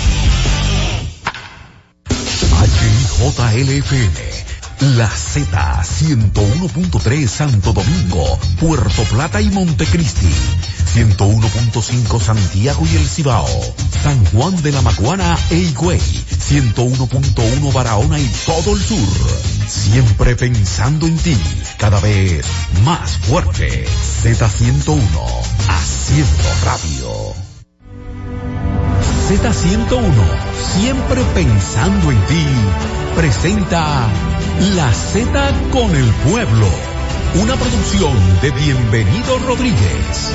H J L F M, la Z ciento uno punto tres Santo Domingo, Puerto Plata y Montecristi, ciento uno punto cinco Santiago y El Cibao, San Juan de la Maguana e Higüey, ciento uno punto uno Barahona y todo el sur. Siempre pensando en ti, cada vez más fuerte. Z ciento uno, haciendo radio. Z ciento uno, siempre pensando en ti, presenta La Z con el Pueblo, una producción de Bienvenido Rodríguez.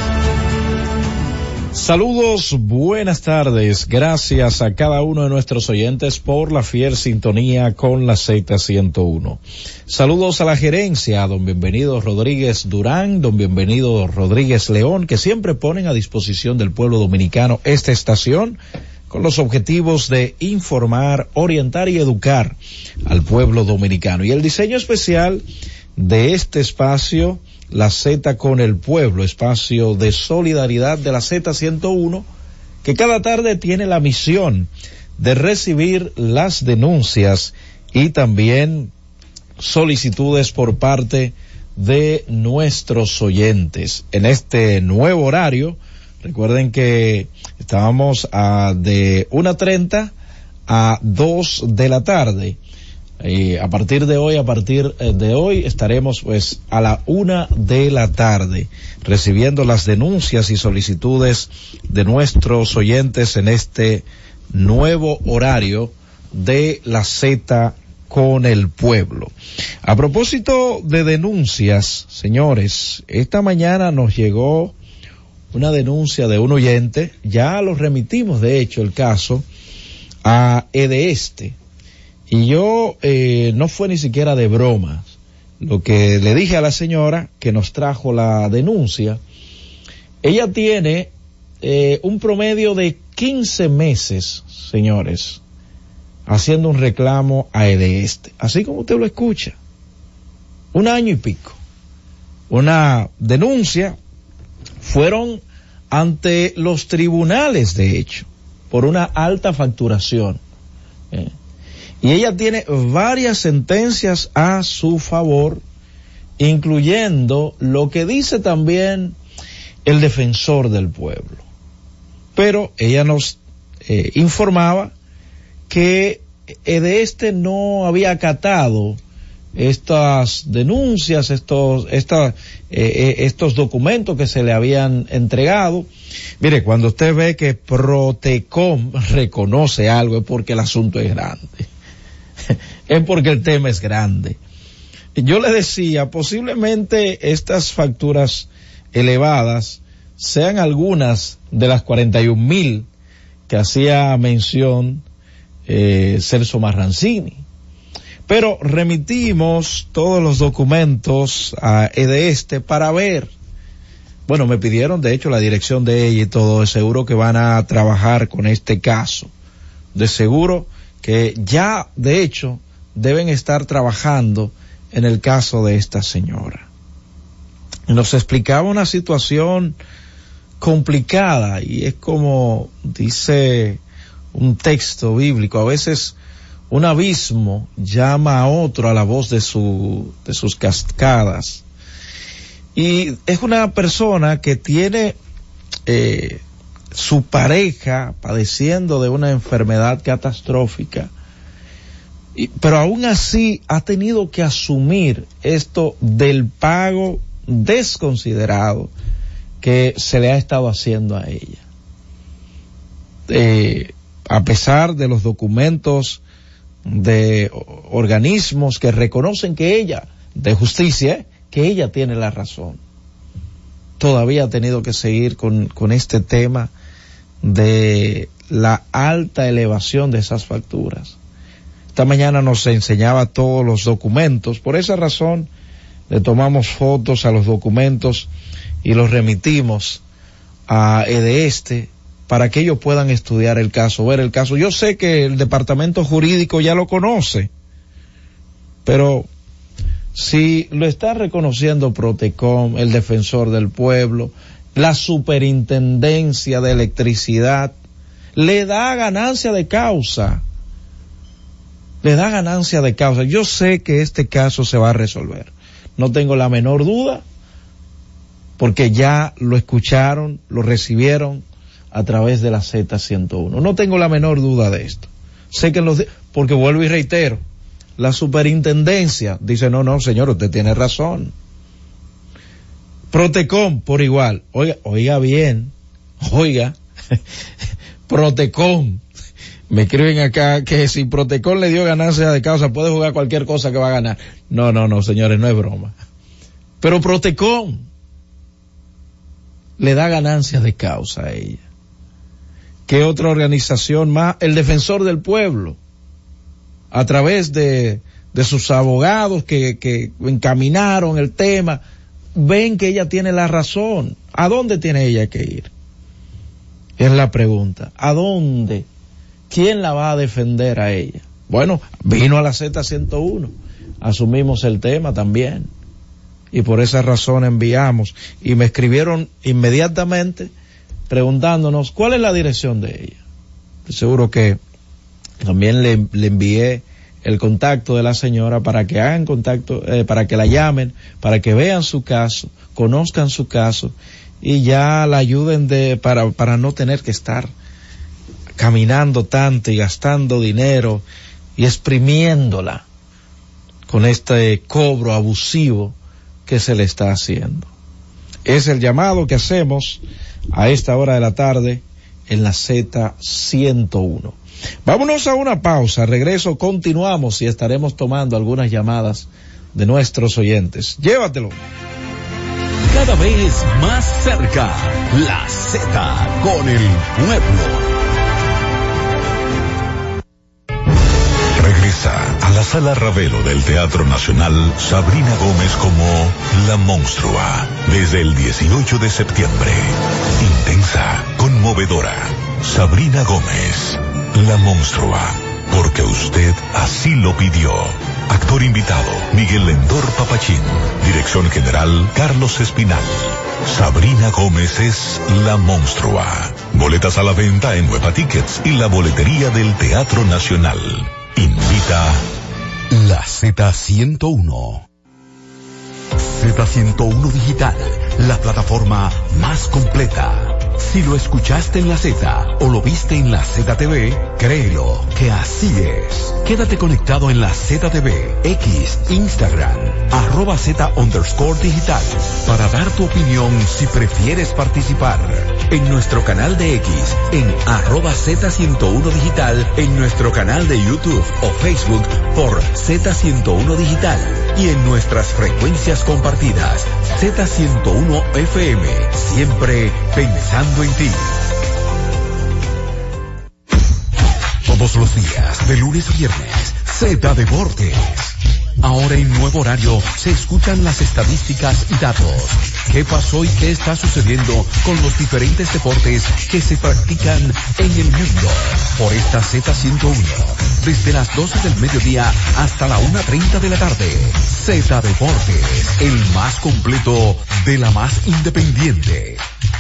Saludos, buenas tardes, gracias a cada uno de nuestros oyentes por la fiel sintonía con la Z ciento uno. Saludos a la gerencia, a don Bienvenido Rodríguez Durán, don Bienvenido Rodríguez León, que siempre ponen a disposición del pueblo dominicano esta estación con los objetivos de informar, orientar y educar al pueblo dominicano. Y el diseño especial de este espacio, la Z con el Pueblo, espacio de solidaridad de la Z ciento uno, que cada tarde tiene la misión de recibir las denuncias y también solicitudes por parte de nuestros oyentes. En este nuevo horario, recuerden que estábamos a de una treinta a dos de la tarde. Y a partir de hoy, a partir de hoy estaremos pues a la una de la tarde recibiendo las denuncias y solicitudes de nuestros oyentes en este nuevo horario de la Z con el pueblo. A propósito de denuncias, señores, esta mañana nos llegó una denuncia de un oyente, ya lo remitimos de hecho el caso a EDESTE, y yo eh, no fue ni siquiera de broma lo que le dije a la señora que nos trajo la denuncia. Ella tiene eh, un promedio de quince meses, señores, haciendo un reclamo a EDESTE, así como usted lo escucha, un año y pico, una denuncia. Fueron ante los tribunales, de hecho, por una alta facturación. Eh. Y ella tiene varias sentencias a su favor, incluyendo lo que dice también el defensor del pueblo. Pero ella nos eh, informaba que EDESTE no había acatado estas denuncias, estos, esta, eh, estos documentos que se le habían entregado. Mire, cuando usted ve que Protecom reconoce algo es porque el asunto es grande, es porque el tema es grande. Yo le decía, posiblemente estas facturas elevadas sean algunas de las cuarenta y un mil que hacía mención eh, Celso Marrancini. Pero remitimos todos los documentos a EDESTE para ver. Bueno, me pidieron de hecho la dirección de ella y todo, de seguro que van a trabajar con este caso. De seguro que ya, de hecho, deben estar trabajando en el caso de esta señora. Nos explicaba una situación complicada y es como dice un texto bíblico, a veces un abismo llama a otro a la voz de su, de sus cascadas. Y es una persona que tiene eh, su pareja padeciendo de una enfermedad catastrófica, y, pero aún así ha tenido que asumir esto del pago desconsiderado que se le ha estado haciendo a ella. Eh, a pesar de los documentos de organismos que reconocen que ella, de justicia, que ella tiene la razón, todavía ha tenido que seguir con, con este tema de la alta elevación de esas facturas. Esta mañana nos enseñaba todos los documentos, por esa razón le tomamos fotos a los documentos y los remitimos a EDESTE para que ellos puedan estudiar el caso, ver el caso. Yo sé que el departamento jurídico ya lo conoce, pero si lo está reconociendo Protecom, el defensor del pueblo, la superintendencia de electricidad, le da ganancia de causa, le da ganancia de causa. Yo sé que este caso se va a resolver, no tengo la menor duda, porque ya lo escucharon, lo recibieron a través de la Z ciento uno. No tengo la menor duda de esto. Sé que los, porque vuelvo y reitero, la superintendencia dice, no, no, señor, usted tiene razón. Protecom, por igual. Oiga, oiga bien, oiga, Protecom. Me escriben acá que si Protecom le dio ganancia de causa, puede jugar cualquier cosa que va a ganar. No, no, no, señores, no es broma. Pero Protecom le da ganancia de causa a ella. ¿Qué otra organización más? El defensor del pueblo, a través de, de sus abogados que, que encaminaron el tema, ven que ella tiene la razón. ¿A dónde tiene ella que ir? Es la pregunta. ¿A dónde? ¿Quién la va a defender a ella? Bueno, vino a la Z ciento uno, asumimos el tema también, y por esa razón enviamos, y me escribieron inmediatamente preguntándonos cuál es la dirección de ella. Seguro que también le, le envié el contacto de la señora para que hagan contacto, eh, para que la llamen, para que vean su caso, conozcan su caso y ya la ayuden de, para, para no tener que estar caminando tanto y gastando dinero y exprimiéndola con este cobro abusivo que se le está haciendo. Es el llamado que hacemos a esta hora de la tarde en la Z ciento uno. Vámonos a una pausa, regreso, continuamos y estaremos tomando algunas llamadas de nuestros oyentes. Llévatelo. Cada vez más cerca, la Z con el pueblo. Regresa a la Sala Ravelo del Teatro Nacional Sabrina Gómez como La Monstrua, desde el dieciocho de septiembre. Intensa, conmovedora. Sabrina Gómez, La Monstrua, porque usted así lo pidió. Actor invitado, Miguel Lendor Papachín. Dirección general, Carlos Espinal. Sabrina Gómez es La Monstrua. Boletas a la venta en Nueva Tickets y la boletería del Teatro Nacional. Invita la Z ciento uno. Z ciento uno Digital, la plataforma más completa. Si lo escuchaste en la Z o lo viste en la Z T V, créelo que así es. Quédate conectado en la Z T V, X, Instagram, arroba Z underscore digital, para dar tu opinión si prefieres participar. En nuestro canal de X, en arroba Z ciento uno digital, en nuestro canal de YouTube o Facebook por Z ciento uno digital y en nuestras frecuencias compartidas, Z ciento uno F M, siempre pensando en ti. Todos los días, de lunes a viernes, Z Deportes. Ahora en nuevo horario se escuchan las estadísticas y datos. ¿Qué pasó y qué está sucediendo con los diferentes deportes que se practican en el mundo? Por esta Z ciento uno, desde las doce del mediodía hasta la una treinta de la tarde. Z Deportes, el más completo de la más independiente.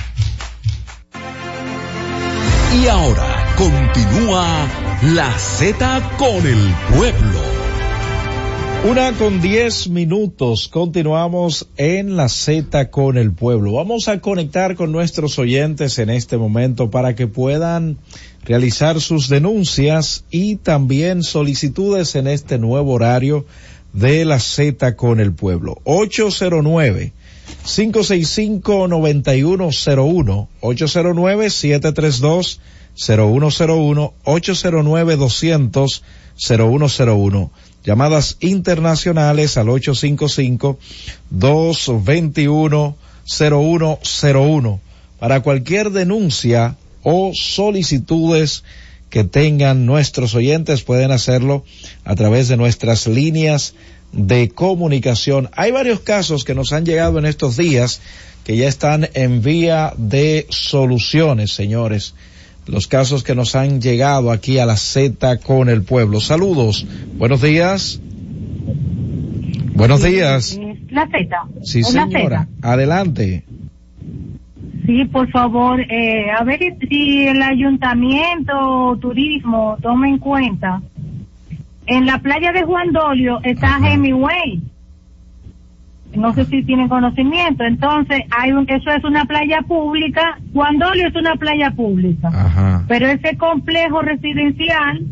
Y ahora continúa la Z con el pueblo. Una con diez minutos, continuamos en la Z con el pueblo. Vamos a conectar con nuestros oyentes en este momento para que puedan realizar sus denuncias y también solicitudes en este nuevo horario de la Z con el pueblo. ocho cero nueve, cinco seis cinco, nueve uno cero uno, ocho cero nueve, siete tres dos, cero uno cero uno, ocho cero nueve, doscientos, cero uno cero uno. Llamadas internacionales al ocho cinco cinco, dos dos uno, cero uno cero uno para cualquier denuncia o solicitudes que tengan nuestros oyentes. Pueden hacerlo a través de nuestras líneas de comunicación. Hay varios casos que nos han llegado en estos días que ya están en vía de soluciones, señores. Los casos que nos han llegado aquí a la Z con el pueblo. Saludos. Buenos días. Buenos días. La Z. Sí, señora. Adelante. Sí, por favor, eh, a ver si el ayuntamiento o turismo toma en cuenta. En la playa de Juan Dolio está Hemingway. No sé si tienen conocimiento. Entonces, hay un, eso es una playa pública. Juan Dolio es una playa pública. Ajá. Pero ese complejo residencial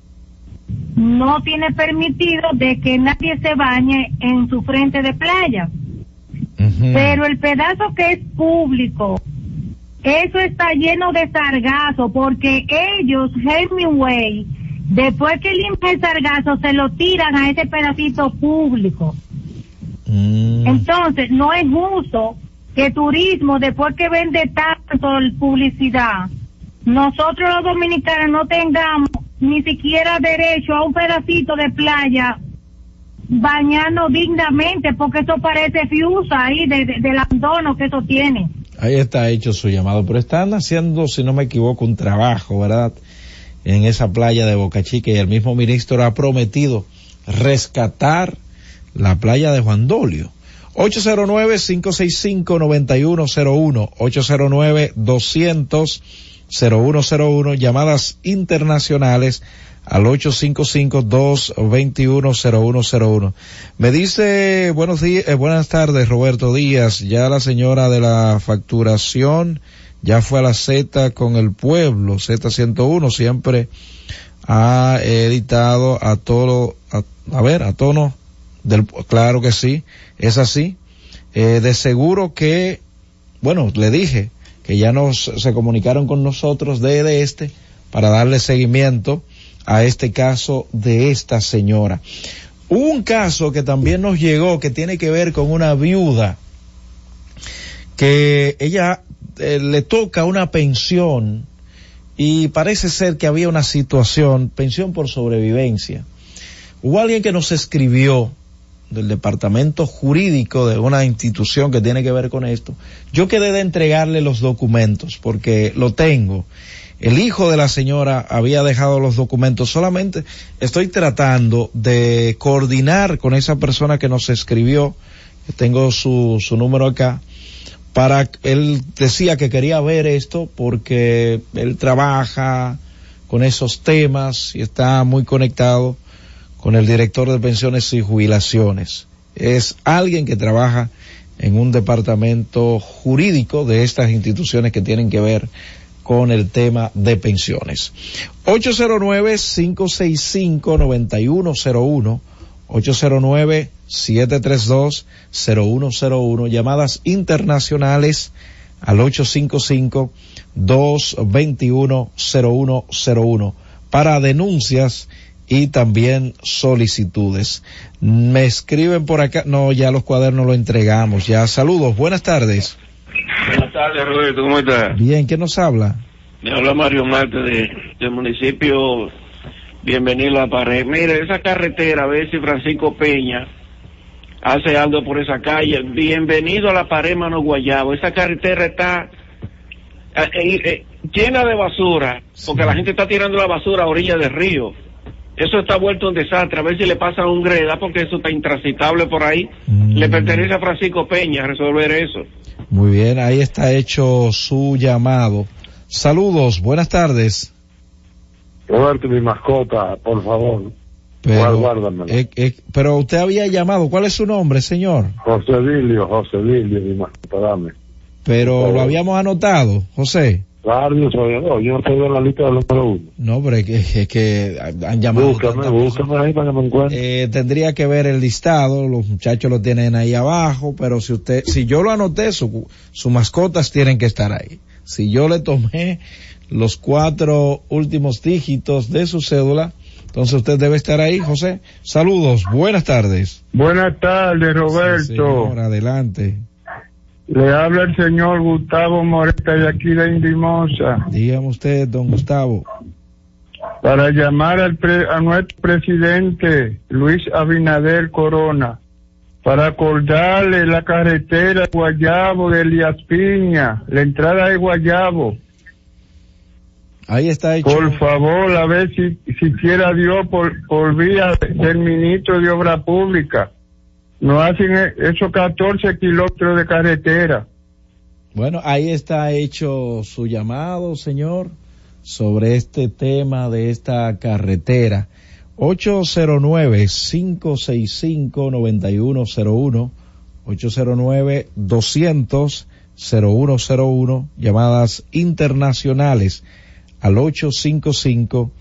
no tiene permitido de que nadie se bañe en su frente de playa. Uh-huh. Pero el pedazo que es público, eso está lleno de sargazo, porque ellos, Hemingway, después que limpia el sargazo, se lo tiran a ese pedacito público. Mm. Entonces, no es justo que turismo, después que vende tanto publicidad, nosotros los dominicanos no tengamos ni siquiera derecho a un pedacito de playa bañarnos dignamente, porque eso parece fiusa ahí de, de, del abandono que eso tiene. Ahí está hecho su llamado, pero están haciendo, si no me equivoco, un trabajo, ¿verdad?, en esa playa de Boca Chica, y el mismo ministro ha prometido rescatar la playa de Juan Dolio. ocho cero nueve, cinco seis cinco, nueve uno cero uno, ocho cero nueve, doscientos, cero uno cero uno, llamadas internacionales al ocho cinco cinco, dos dos uno, cero uno cero uno. Me dice, buenos días, eh, buenas tardes, Roberto Díaz, ya la señora de la facturación ya fue a la Z con el pueblo, Z ciento uno, siempre ha editado a todo, a, a ver, a tono del, claro que sí, es así. Eh, de seguro que, bueno, le dije que ya nos se comunicaron con nosotros de, de este para darle seguimiento a este caso de esta señora. Un caso que también nos llegó que tiene que ver con una viuda que ella eh, le toca una pensión y parece ser que había una situación, pensión por sobrevivencia. Hubo alguien que nos escribió del departamento jurídico de una institución que tiene que ver con esto. Yo quedé de entregarle los documentos porque lo tengo. El hijo de la señora había dejado los documentos. Solamente estoy tratando de coordinar con esa persona que nos escribió. Tengo su, su número acá. Para, él decía que quería ver esto porque él trabaja con esos temas y está muy conectado con el director de pensiones y jubilaciones. Es alguien que trabaja en un departamento jurídico de estas instituciones que tienen que ver con el tema de pensiones. ocho cero nueve, cinco seis cinco, nueve uno cero uno, ocho cero nueve, siete tres dos, cero uno cero uno, llamadas internacionales al ocho cinco cinco, dos dos uno, cero uno cero uno para denuncias y también solicitudes. Me escriben por acá, no, ya los cuadernos los entregamos, ya. Saludos, buenas tardes. Buenas tardes, Roberto, ¿cómo estás? Bien, ¿quién nos habla? Me habla Mario Marte de, del municipio Bienvenido a la Pared. Mire, esa carretera, a ver si Francisco Peña hace algo por esa calle. Bienvenido a la Pared, Mano Guayabo. Esa carretera está eh, eh, eh, llena de basura, porque la gente está tirando la basura a orilla del río. Eso está vuelto un desastre. A ver si le pasa un greda, porque eso está intransitable por ahí. Mm. Le pertenece a Francisco Peña resolver eso. Muy bien, ahí está hecho su llamado. Saludos, buenas tardes. Roberto, mi mascota, por favor. Pero, eh, eh, pero usted había llamado. ¿Cuál es su nombre, señor? José Dilio, José Dilio, mi mascota, dame. Pero lo habíamos anotado, José. Claro, yo soy, no, yo no estoy en la lista de los número uno. No, pero es que, es que han llamado. Búscame, búscame ahí para que me encuentre. Eh, tendría que ver el listado, los muchachos lo tienen ahí abajo, pero si usted, si yo lo anoté, su, sus mascotas tienen que estar ahí. Si yo le tomé los cuatro últimos dígitos de su cédula, entonces usted debe estar ahí, José. Saludos, buenas tardes. Buenas tardes, Roberto. Sí, señor, adelante. Le habla el señor Gustavo Moreta de aquí de Indimosa. Dígame usted, don Gustavo. Para llamar al pre, a nuestro presidente Luis Abinader Corona, para acordarle la carretera de Guayabo de Elías Piña, la entrada de Guayabo. Ahí está hecho. Por favor, a ver si, si quiera Dios por, por vía del ministro de Obra Pública. No hacen esos catorce kilómetros de carretera. Bueno, ahí está hecho su llamado, señor, sobre este tema de esta carretera. ocho cero nueve, cinco seis cinco, nueve uno cero uno, ocho cero nueve, doscientos, cero uno cero uno, llamadas internacionales al ocho cinco cinco,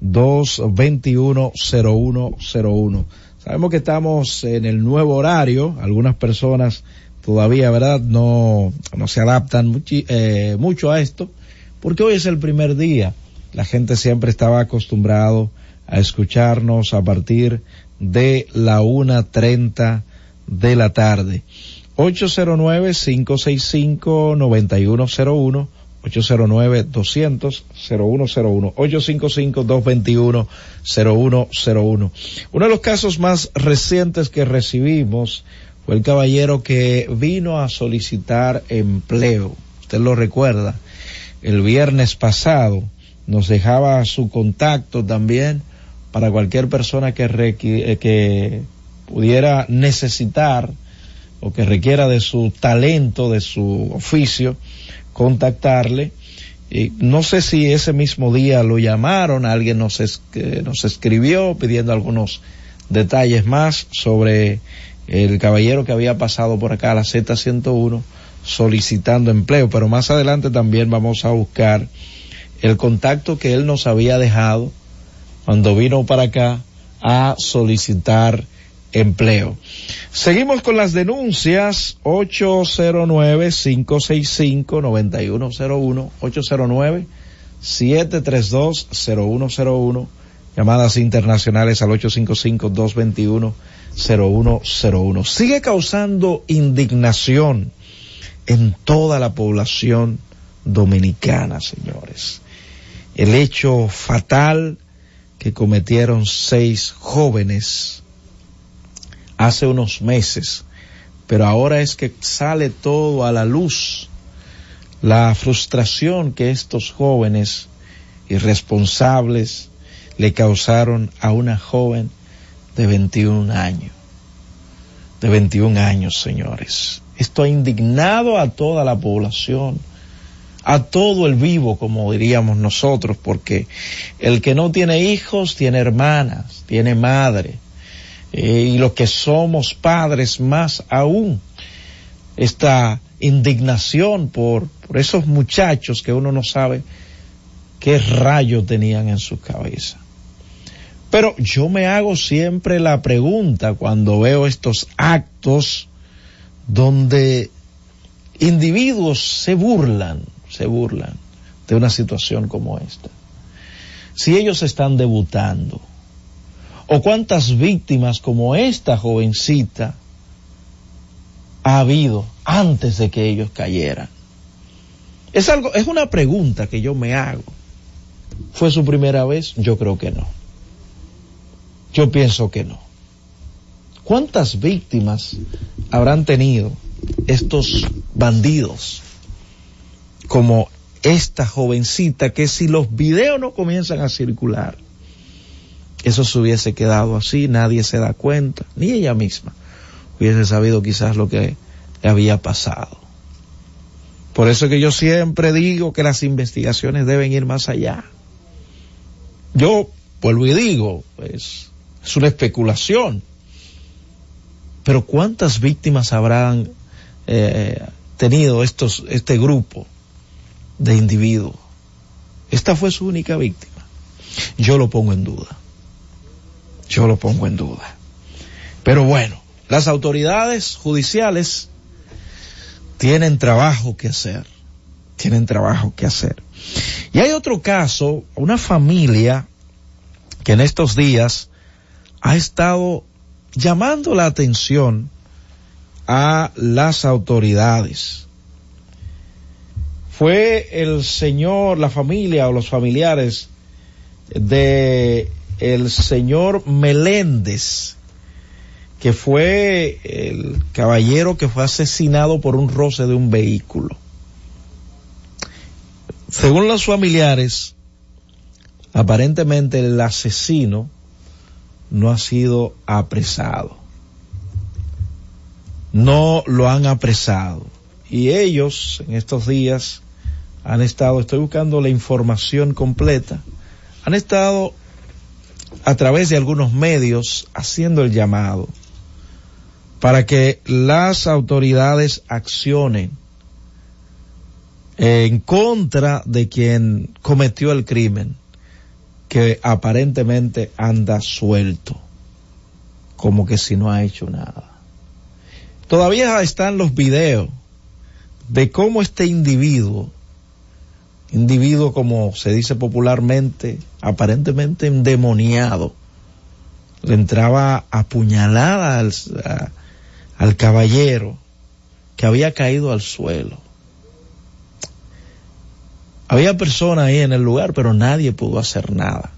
dos dos uno, cero uno cero uno. Sabemos que estamos en el nuevo horario, algunas personas todavía, ¿verdad?, no, no se adaptan muchi, eh, mucho a esto, porque hoy es el primer día. La gente siempre estaba acostumbrado a escucharnos a partir de la una treinta de la tarde. ocho cero nueve, cinco seis cinco, nueve uno cero uno, ocho cero nueve, doscientos, cero uno cero uno, ocho cinco cinco, dos dos uno, cero uno cero uno. Uno de los casos más recientes que recibimos fue el caballero que vino a solicitar empleo. Usted lo recuerda, el viernes pasado nos dejaba su contacto también para cualquier persona que, requ- que pudiera necesitar o que requiera de su talento, de su oficio, contactarle. Y no sé si ese mismo día lo llamaron, alguien nos, es, que nos escribió pidiendo algunos detalles más sobre el caballero que había pasado por acá a la Z ciento uno solicitando empleo, pero más adelante también vamos a buscar el contacto que él nos había dejado cuando vino para acá a solicitar empleo. Seguimos con las denuncias. Ocho cero nueve, cinco seis cinco, nueve uno cero uno, ocho cero nueve, siete tres dos, cero uno cero uno, llamadas internacionales al ocho cinco cinco, dos dos uno, cero uno cero uno. Sigue causando indignación en toda la población dominicana, señores, el hecho fatal que cometieron seis jóvenes hace unos meses, pero ahora es que sale todo a la luz, la frustración que estos jóvenes irresponsables le causaron a una joven de veintiún años, de veintiún años, señores. Esto ha indignado a toda la población, a todo el vivo, como diríamos nosotros, porque el que no tiene hijos tiene hermanas, tiene madre, eh, y los que somos padres más aún. Esta indignación por, por esos muchachos que uno no sabe qué rayos tenían en su cabeza. Pero yo me hago siempre la pregunta cuando veo estos actos donde individuos se burlan, se burlan de una situación como esta. Si ellos están debutando, o cuántas víctimas como esta jovencita ha habido antes de que ellos cayeran. Es algo, es una pregunta que yo me hago. ¿Fue su primera vez? Yo creo que no. Yo pienso que no. ¿Cuántas víctimas habrán tenido estos bandidos como esta jovencita, que si los videos no comienzan a circular, eso se hubiese quedado así, nadie se da cuenta, ni ella misma hubiese sabido quizás lo que le había pasado? Por eso es que yo siempre digo que las investigaciones deben ir más allá. Yo vuelvo y digo, pues, es una especulación, pero ¿cuántas víctimas habrán eh, tenido estos, este grupo de individuos? Esta fue su única víctima. Yo lo pongo en duda. Yo lo pongo en duda. Pero bueno, las autoridades judiciales tienen trabajo que hacer. Tienen trabajo que hacer. Y hay otro caso, una familia que en estos días ha estado llamando la atención a las autoridades. Fue el señor, la familia o los familiares de el señor Meléndez, que fue el caballero que fue asesinado por un roce de un vehículo. Según los familiares, aparentemente el asesino no ha sido apresado. No lo han apresado. Y ellos en estos días han estado, estoy buscando la información completa, han estado a través de algunos medios haciendo el llamado para que las autoridades accionen en contra de quien cometió el crimen, que aparentemente anda suelto, como que si no ha hecho nada. Todavía están los videos de cómo este individuo, individuo como se dice popularmente, aparentemente endemoniado, le entraba a puñalada al, a, al caballero que había caído al suelo. Había personas ahí en el lugar, pero nadie pudo hacer nada.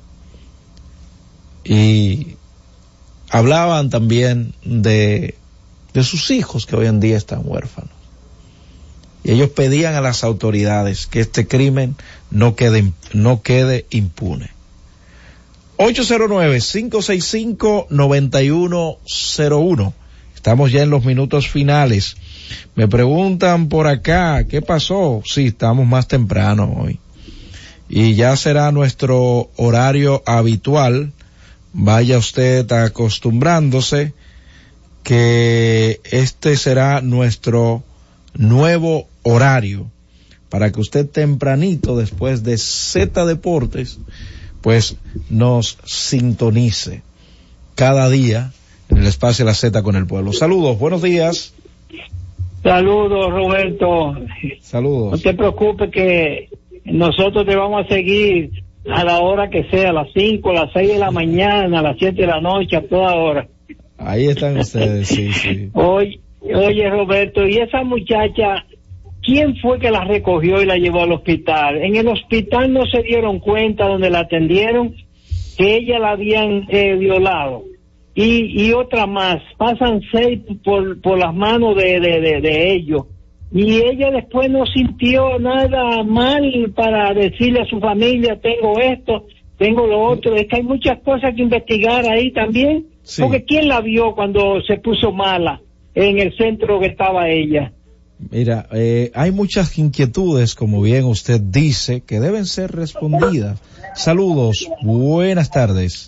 Y hablaban también de, de sus hijos que hoy en día están huérfanos. Y ellos pedían a las autoridades que este crimen no quede, no quede impune. ocho cero nueve, cinco seis cinco, nueve uno cero uno. Estamos ya en los minutos finales. Me preguntan por acá, ¿qué pasó? Sí, estamos más temprano hoy. Y ya será nuestro horario habitual. Vaya usted acostumbrándose que este será nuestro nuevo horario para que usted tempranito, después de Z Deportes, pues nos sintonice cada día en el espacio La Z con el pueblo. Saludos, buenos días. Saludos, Roberto. Saludos. No te preocupes que nosotros te vamos a seguir a la hora que sea, a las cinco, a las seis de la mañana, a las siete de la noche, a toda hora. Ahí están ustedes, sí, sí. Oye, oye, Roberto, y esa muchacha, ¿quién fue que la recogió y la llevó al hospital? En el hospital no se dieron cuenta, donde la atendieron, que ella la habían eh, violado. Y, y otra más, pasan seis por, por las manos de, de, de, de ellos. Y ella después no sintió nada mal para decirle a su familia, tengo esto, tengo lo otro. Es que hay muchas cosas que investigar ahí también. Sí. Porque ¿quién la vio cuando se puso mala en el centro que estaba ella? Mira, eh, hay muchas inquietudes, como bien usted dice, que deben ser respondidas. Saludos, buenas tardes.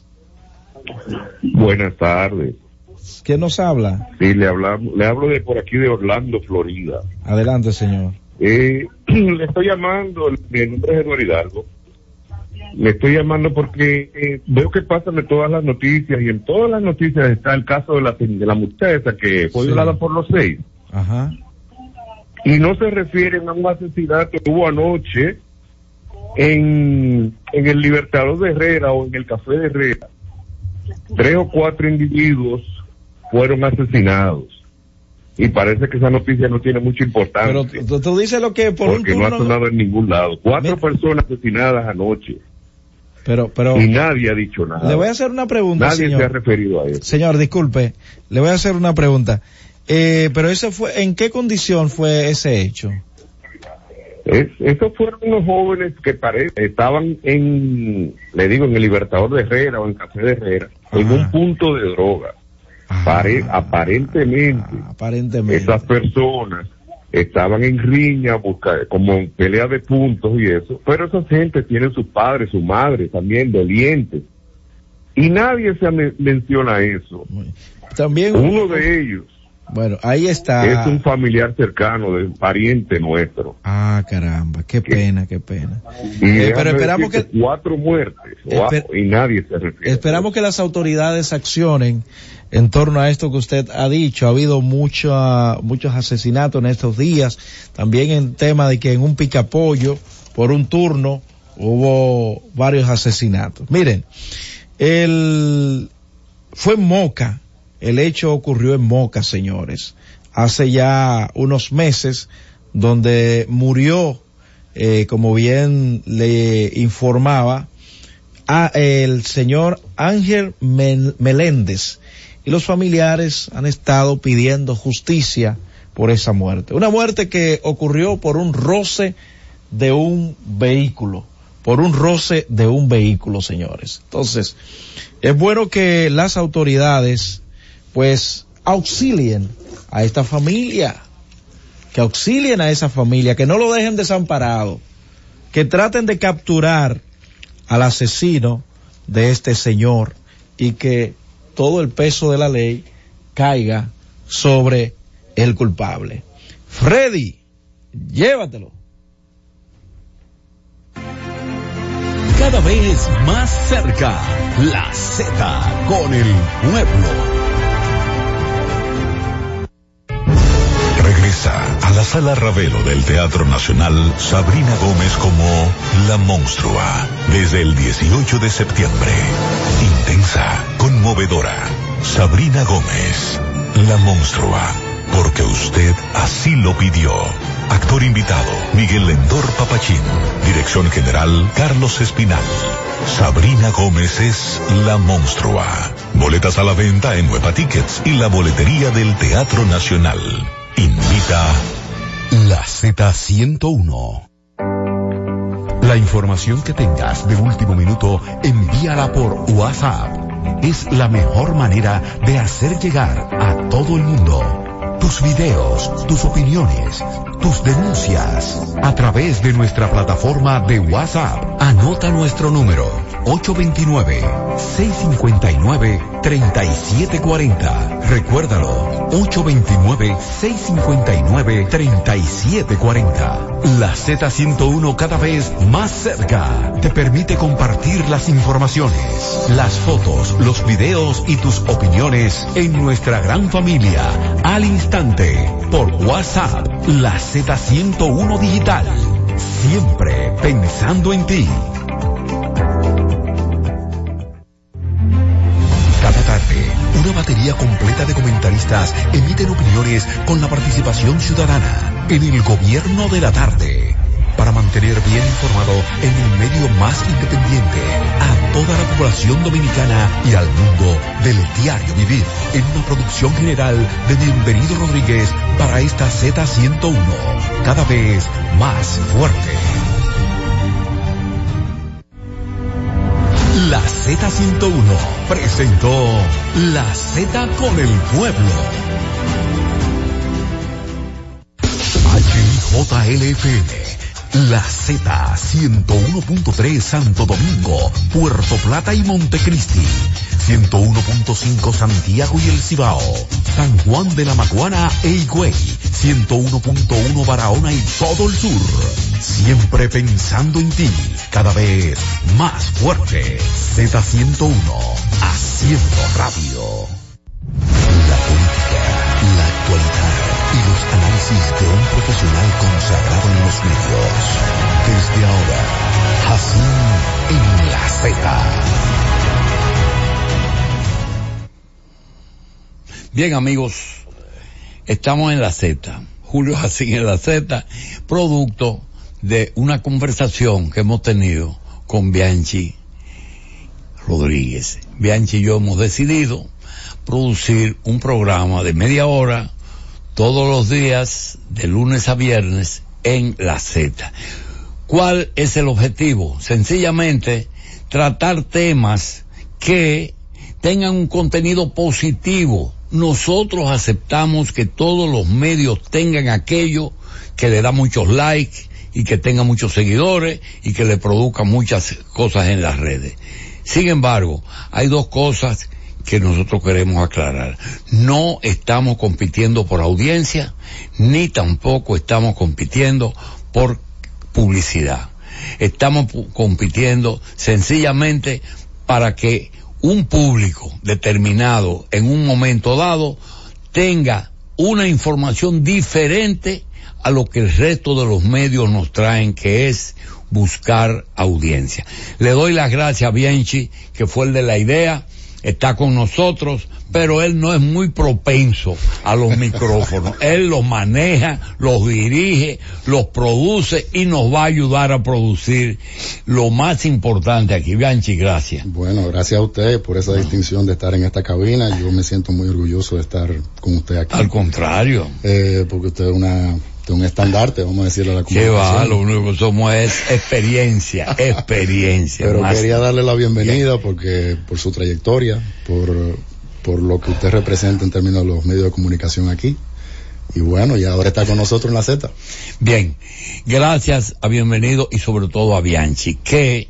Buenas tardes. ¿Quién nos habla? Sí, le hablamos, le hablo de por aquí de Orlando, Florida. Adelante, señor. Eh, le estoy llamando, mi nombre es Eduardo Hidalgo. Le estoy llamando porque eh, veo que pasan de todas las noticias y en todas las noticias está el caso de la, de la muchacha que fue violada sí. por los seis. Ajá. Y no se refieren a un asesinato que hubo anoche en, en el Libertador de Herrera o en el Café de Herrera. Tres o cuatro individuos fueron asesinados. Y parece que esa noticia no tiene mucha importancia. Pero tú, tú dices lo que por porque un no ha turno... sonado en ningún lado. Cuatro Me... personas asesinadas anoche. Pero, pero... Y nadie ha dicho nada. Le voy a hacer una pregunta, Nadie señor. se ha referido a eso. Señor, disculpe. Le voy a hacer una pregunta. Eh, pero ese fue, ¿en qué condición fue ese hecho? Es, esos fueron unos jóvenes que parece, estaban en, le digo, en el Libertador de Herrera o en Café de Herrera, Ajá. en un punto de droga. Pare, aparentemente, ah, aparentemente, esas personas estaban en riña, busca, como en pelea de puntos y eso, pero esa gente tiene sus padres, su madre también, dolientes. Y nadie se me, menciona eso. También uno de ellos. Bueno, ahí está. Es un familiar cercano de un pariente nuestro. Ah, caramba, qué pena, qué pena. Y eh, pero esperamos que cuatro muertes esper... y nadie se refiere. Esperamos que las autoridades accionen en torno a esto que usted ha dicho. Ha habido mucha, muchos asesinatos en estos días. También en tema de que en un picapollo, por un turno, hubo varios asesinatos. Miren, el fue en Moca. El hecho ocurrió en Moca, señores, hace ya unos meses, donde murió, eh, como bien le informaba, a el señor Ángel Meléndez, y los familiares han estado pidiendo justicia por esa muerte. Una muerte que ocurrió por un roce de un vehículo, por un roce de un vehículo, señores. Entonces, es bueno que las autoridades pues auxilien a esta familia, que auxilien a esa familia, que no lo dejen desamparado, que traten de capturar al asesino de este señor y que todo el peso de la ley caiga sobre el culpable. Freddy, llévatelo. Cada vez más cerca, la Z con el pueblo. Regresa a la Sala Ravelo del Teatro Nacional Sabrina Gómez como La Monstrua, desde el dieciocho de septiembre. Intensa, conmovedora. Sabrina Gómez, La Monstrua, porque usted así lo pidió. Actor invitado, Miguel Lendor Papachín. Dirección general, Carlos Espinal. Sabrina Gómez es La Monstrua. Boletas a la venta en Nueva Tickets y la boletería del Teatro Nacional. Invita la Z ciento uno. La información que tengas de último minuto, envíala por WhatsApp. Es la mejor manera de hacer llegar a todo el mundo tus videos, tus opiniones, tus denuncias a través de nuestra plataforma de WhatsApp. Anota nuestro número ocho dos nueve, seis cinco nueve, tres siete cuatro cero. Recuérdalo, ocho dos nueve, seis cinco nueve, tres siete cuatro cero. La Z ciento uno, cada vez más cerca, te permite compartir las informaciones, las fotos, los videos y tus opiniones en nuestra gran familia al instante por WhatsApp. La Z ciento uno Digital. siempre pensando en ti. Cada tarde, una batería completa de comentaristas emiten opiniones con la participación ciudadana en el Gobierno de la Tarde, para mantener bien informado en el medio más independiente a toda la población dominicana y al mundo del diario vivir, en una producción general de Bienvenido Rodríguez para esta Z ciento uno, cada vez más fuerte. La Z ciento uno presentó La Z con el pueblo. H J L F M, La Z ciento uno punto tres Santo Domingo, Puerto Plata y Montecristi, ciento uno punto cinco Santiago y El Cibao, San Juan de la Maguana e Higüey, ciento uno punto uno Barahona y todo el sur. Siempre pensando en ti, cada vez más fuerte. Z ciento uno, haciendo radio. La política, la actualidad y los análisis de un profesional consagrado en los medios. Desde ahora, así en la Z. Bien, amigos, estamos en la Z. Julio Jacín en la Z, producto de una conversación que hemos tenido con Bianchi Rodríguez. Bianchi y yo hemos decidido producir un programa de media hora todos los días, de lunes a viernes, en la Z. ¿Cuál es el objetivo? Sencillamente, tratar temas que tengan un contenido positivo. Nosotros aceptamos que todos los medios tengan aquello que le da muchos likes y que tenga muchos seguidores y que le produzca muchas cosas en las redes. Sin embargo, hay dos cosas que nosotros queremos aclarar. No estamos compitiendo por audiencia, ni tampoco estamos compitiendo por publicidad. Estamos compitiendo sencillamente para que un público determinado en un momento dado tenga una información diferente a lo que el resto de los medios nos traen, que es buscar audiencia. Le doy las gracias a Bianchi, que fue el de la idea, está con nosotros, pero él no es muy propenso a los micrófonos. Él los maneja, los dirige, los produce y nos va a ayudar a producir lo más importante aquí. Bianchi, gracias. Bueno, gracias a usted por esa distinción de estar en esta cabina. Yo me siento muy orgulloso de estar con usted aquí. Al contrario. Eh, porque usted es una... de un estandarte, vamos a decirle a la comunicación. Qué va, lo único que somos es experiencia, experiencia. Pero más. Quería darle la bienvenida porque por su trayectoria, por, por lo que usted representa en términos de los medios de comunicación aquí. Y bueno, y ahora está con nosotros en la Z. Bien, gracias a Bienvenido y sobre todo a Bianchi, que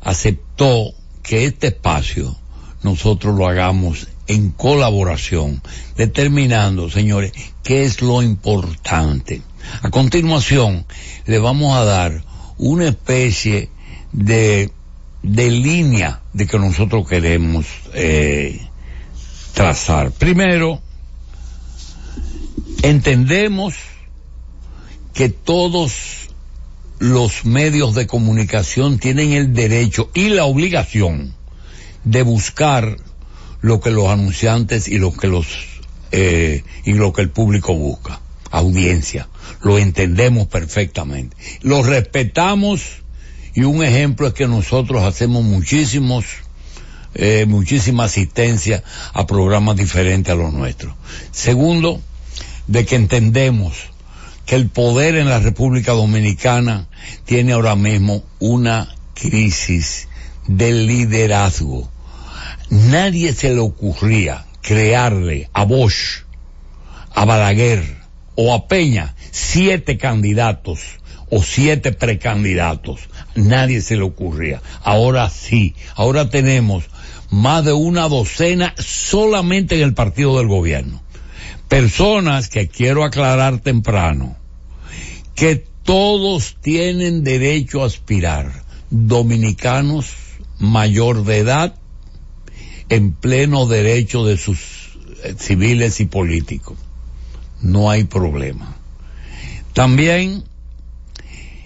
aceptó que este espacio nosotros lo hagamos en colaboración, determinando, señores, qué es lo importante. A continuación, le vamos a dar una especie de, de línea de que nosotros queremos eh, trazar. Primero, entendemos que todos los medios de comunicación tienen el derecho y la obligación de buscar lo que los anunciantes y lo que los eh, y lo que el público busca, audiencia. Lo entendemos perfectamente, lo respetamos, y un ejemplo es que nosotros hacemos muchísimos eh, muchísima asistencia a programas diferentes a los nuestros. Segundo, de que entendemos que el poder en la República Dominicana tiene ahora mismo una crisis de liderazgo. Nadie se le ocurría crearle a Bosch, a Balaguer o a Peña siete candidatos o siete precandidatos. Nadie se le ocurría. Ahora sí, ahora tenemos más de una docena solamente en el partido del gobierno. Personas que quiero aclarar temprano, que todos tienen derecho a aspirar, dominicanos mayor de edad, en pleno derecho de sus eh, civiles y políticos. No hay problema. También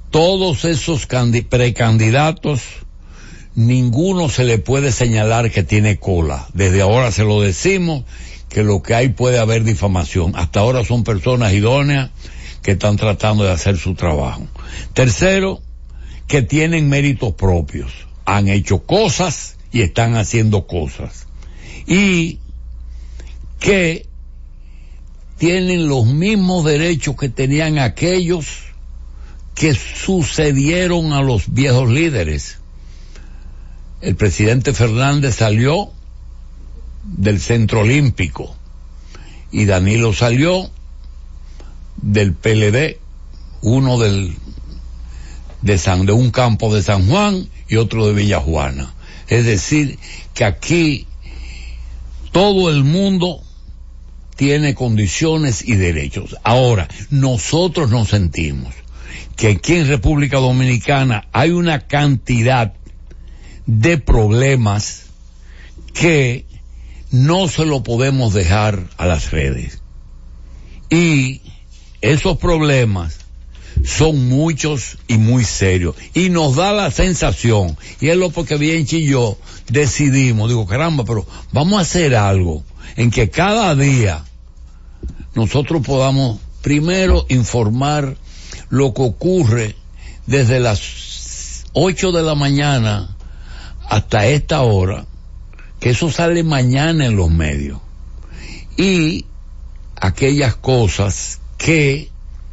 todos esos candi- precandidatos, ninguno se le puede señalar que tiene cola. Desde ahora se lo decimos, que lo que hay puede haber difamación. Hasta ahora son personas idóneas que están tratando de hacer su trabajo. Tercero, que tienen méritos propios. Han hecho cosas y están haciendo cosas. Y que tienen los mismos derechos que tenían aquellos que sucedieron a los viejos líderes. El presidente Fernández salió del Centro Olímpico y Danilo salió del P L D, uno del de San de un campo de San Juan y otro de Villajuana. Es decir, que aquí todo el mundo tiene condiciones y derechos. Ahora, nosotros nos sentimos que aquí en República Dominicana hay una cantidad de problemas que no se lo podemos dejar a las redes. Y esos problemas son muchos y muy serios. Y nos da la sensación, y es lo porque Bienchi y yo decidimos, digo, caramba, pero vamos a hacer algo en que cada día nosotros podamos primero informar lo que ocurre desde las ocho de la mañana hasta esta hora, que eso sale mañana en los medios, y aquellas cosas que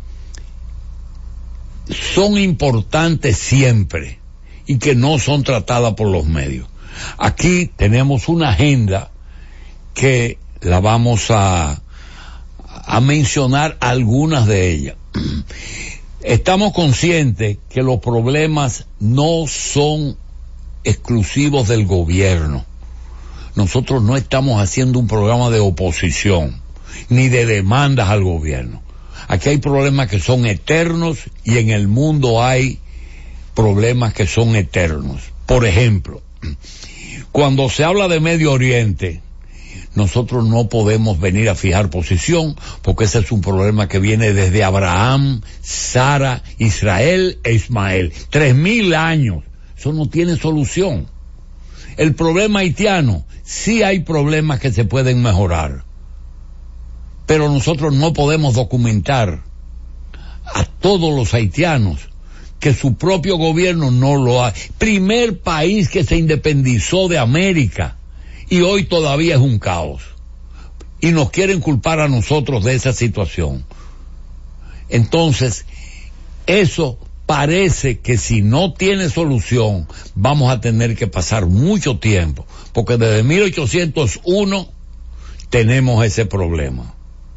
son importantes siempre y que no son tratadas por los medios. Aquí tenemos una agenda que la vamos a, a mencionar algunas de ellas. Estamos conscientes que los problemas no son exclusivos del gobierno. Nosotros no estamos haciendo un programa de oposición ni de demandas al gobierno. Aquí hay problemas que son eternos y en el mundo hay problemas que son eternos. Por ejemplo, cuando se habla de Medio Oriente, nosotros no podemos venir a fijar posición porque ese es un problema que viene desde Abraham, Sara, Israel e Ismael. Tres mil años. Eso no tiene solución. El problema haitiano, sí hay problemas que se pueden mejorar, pero nosotros no podemos documentar a todos los haitianos que su propio gobierno no lo ha. Primer país que se independizó de América y hoy todavía es un caos. Y nos quieren culpar a nosotros de esa situación. Entonces, eso parece que si no tiene solución, vamos a tener que pasar mucho tiempo, porque desde mil ochocientos uno tenemos ese problema.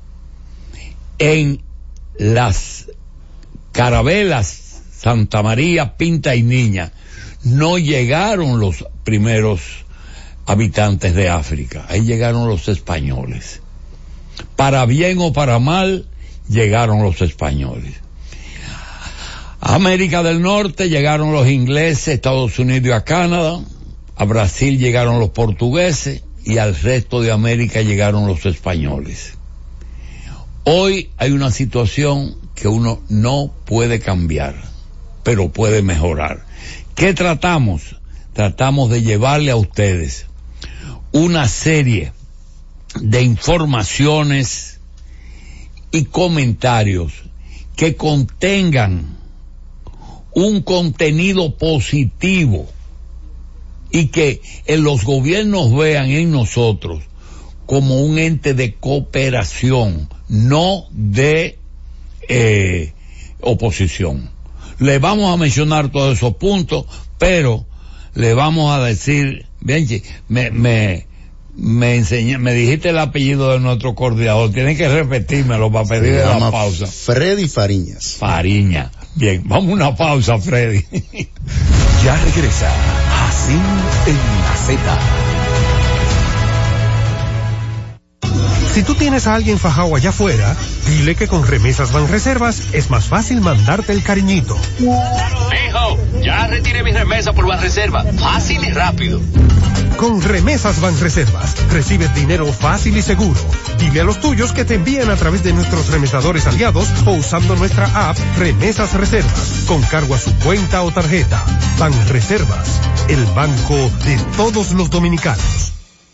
En las carabelas Santa María, Pinta y Niña no llegaron los primeros habitantes de África, ahí llegaron los españoles. Para bien o para mal, llegaron los españoles. A América del Norte llegaron los ingleses, Estados Unidos y a Canadá. A Brasil llegaron los portugueses y al resto de América llegaron los españoles. Hoy hay una situación que uno no puede cambiar, pero puede mejorar. ¿Qué tratamos? Tratamos de llevarle a ustedes una serie de informaciones y comentarios que contengan un contenido positivo y que en los gobiernos vean en nosotros como un ente de cooperación, no de eh, oposición. Le vamos a mencionar todos esos puntos, pero le vamos a decir, Benji, me, me, me enseñé, me dijiste el apellido de nuestro coordinador, tienes que repetírmelo para pedirle la pausa. Freddy Fariñas. Fariña. Bien, vamos a una pausa, Freddy. Ya regresa Así en la Z. Si tú tienes a alguien fajado allá afuera, dile que con Remesas Banreservas es más fácil mandarte el cariñito. Mijo, ya retiré mi remesa por Banreservas. Fácil y rápido. Con Remesas Banreservas, recibes dinero fácil y seguro. Dile a los tuyos que te envíen a través de nuestros remesadores aliados o usando nuestra app Remesas Reservas, con cargo a su cuenta o tarjeta. Banreservas, el banco de todos los dominicanos.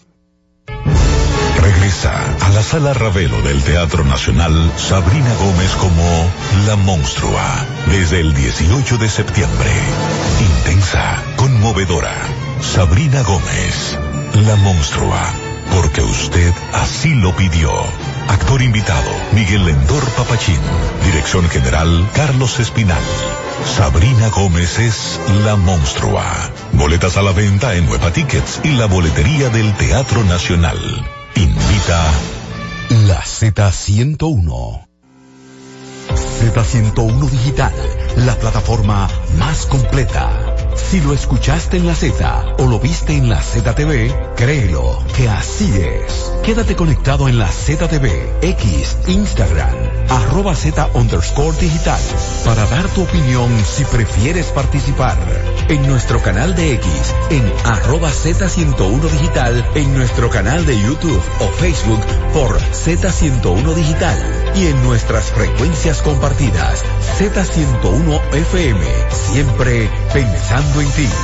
Regresa a la Sala Ravelo del Teatro Nacional Sabrina Gómez como La Monstrua, desde el dieciocho de septiembre. Intensa, conmovedora. Sabrina Gómez, La Monstrua, porque usted así lo pidió. Actor invitado, Miguel Endor Papachín. Dirección general, Carlos Espinal. Sabrina Gómez es La Monstrua. Boletas a la venta en Nueva Tickets y la boletería del Teatro Nacional. Invita la Z ciento uno. Z ciento uno Digital, la plataforma más completa. Si lo escuchaste en la Z o lo viste en la Z T V, créelo que así es. Quédate conectado en la Z T V, X, Instagram, arroba Z underscore digital, para dar tu opinión si prefieres participar. En nuestro canal de X, en arroba Z ciento uno digital, en nuestro canal de YouTube o Facebook por Z ciento uno digital y en nuestras frecuencias compartidas, Z ciento uno F M, siempre pensando en ti.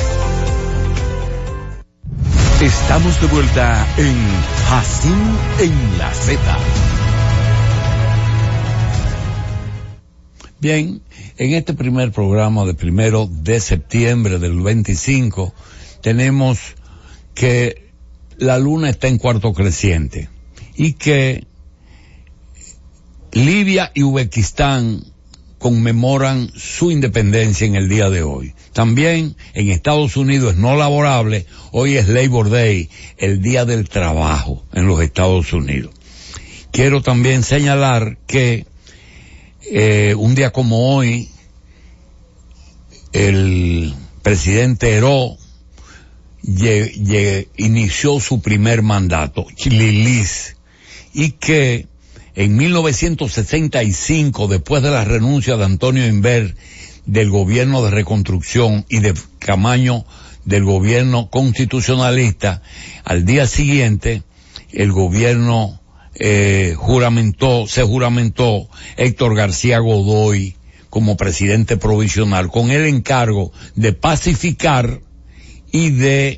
Estamos de vuelta en Jacín en la Z. Bien, en este primer programa de primero de septiembre del veinticinco, tenemos que la luna está en cuarto creciente y que Libia y Uzbekistán conmemoran su independencia en el día de hoy. También en Estados Unidos es no laborable, hoy es Labor Day, el día del trabajo en los Estados Unidos. Quiero también señalar que eh, un día como hoy, el presidente Heró ye, ye, inició su primer mandato, Chililis, y que en mil novecientos sesenta y cinco, después de la renuncia de Antonio Inver del gobierno de reconstrucción y de Camaño del gobierno constitucionalista, al día siguiente el gobierno eh, juramentó, se juramentó Héctor García Godoy como presidente provisional, con el encargo de pacificar y de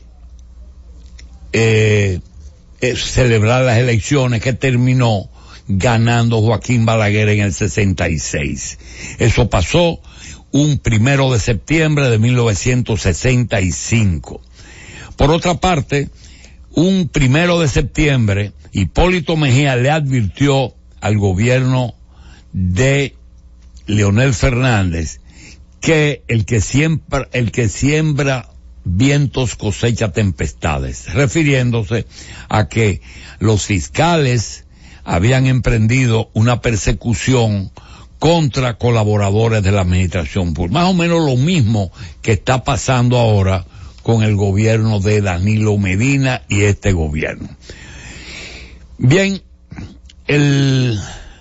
eh, eh, celebrar las elecciones que terminó ganando Joaquín Balaguer en el sesenta y seis. Eso pasó un primero de septiembre de mil novecientos sesenta y cinco. Por otra parte, un primero de septiembre, Hipólito Mejía le advirtió al gobierno de Leonel Fernández que el que siembra, el que siembra vientos cosecha tempestades, refiriéndose a que los fiscales habían emprendido una persecución contra colaboradores de la administración pública. Más o menos lo mismo que está pasando ahora con el gobierno de Danilo Medina y este gobierno. Bien, el,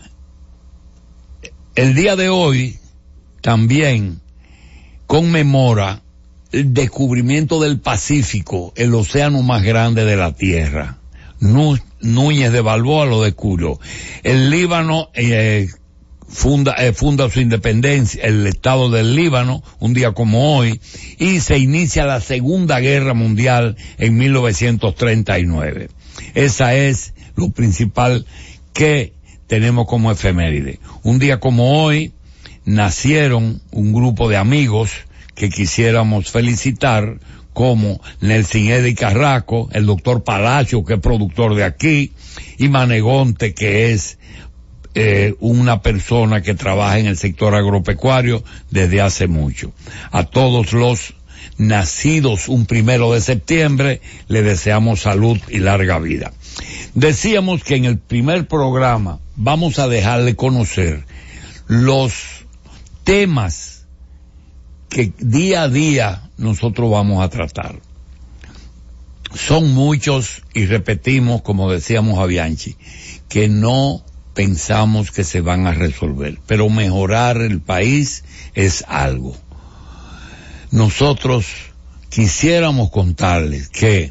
el día de hoy también conmemora el descubrimiento del Pacífico, el océano más grande de la Tierra. Núñez de Balboa lo descubrió. El Líbano eh, funda, eh, funda su independencia, el Estado del Líbano, un día como hoy, y se inicia la Segunda Guerra Mundial en mil novecientos treinta y nueve. Esa es lo principal que tenemos como efeméride. Un día como hoy nacieron un grupo de amigos que quisiéramos felicitar, como Nelson Eddy Carraco, el doctor Palacio, que es productor de aquí, y Manegonte, que es eh, una persona que trabaja en el sector agropecuario desde hace mucho. A todos los nacidos un primero de septiembre le deseamos salud y larga vida. Decíamos que en el primer programa vamos a dejarle conocer los temas que día a día nosotros vamos a tratar. Son muchos, y repetimos, como decíamos a Bianchi, que no pensamos que se van a resolver, pero mejorar el país es algo. Nosotros quisiéramos contarles que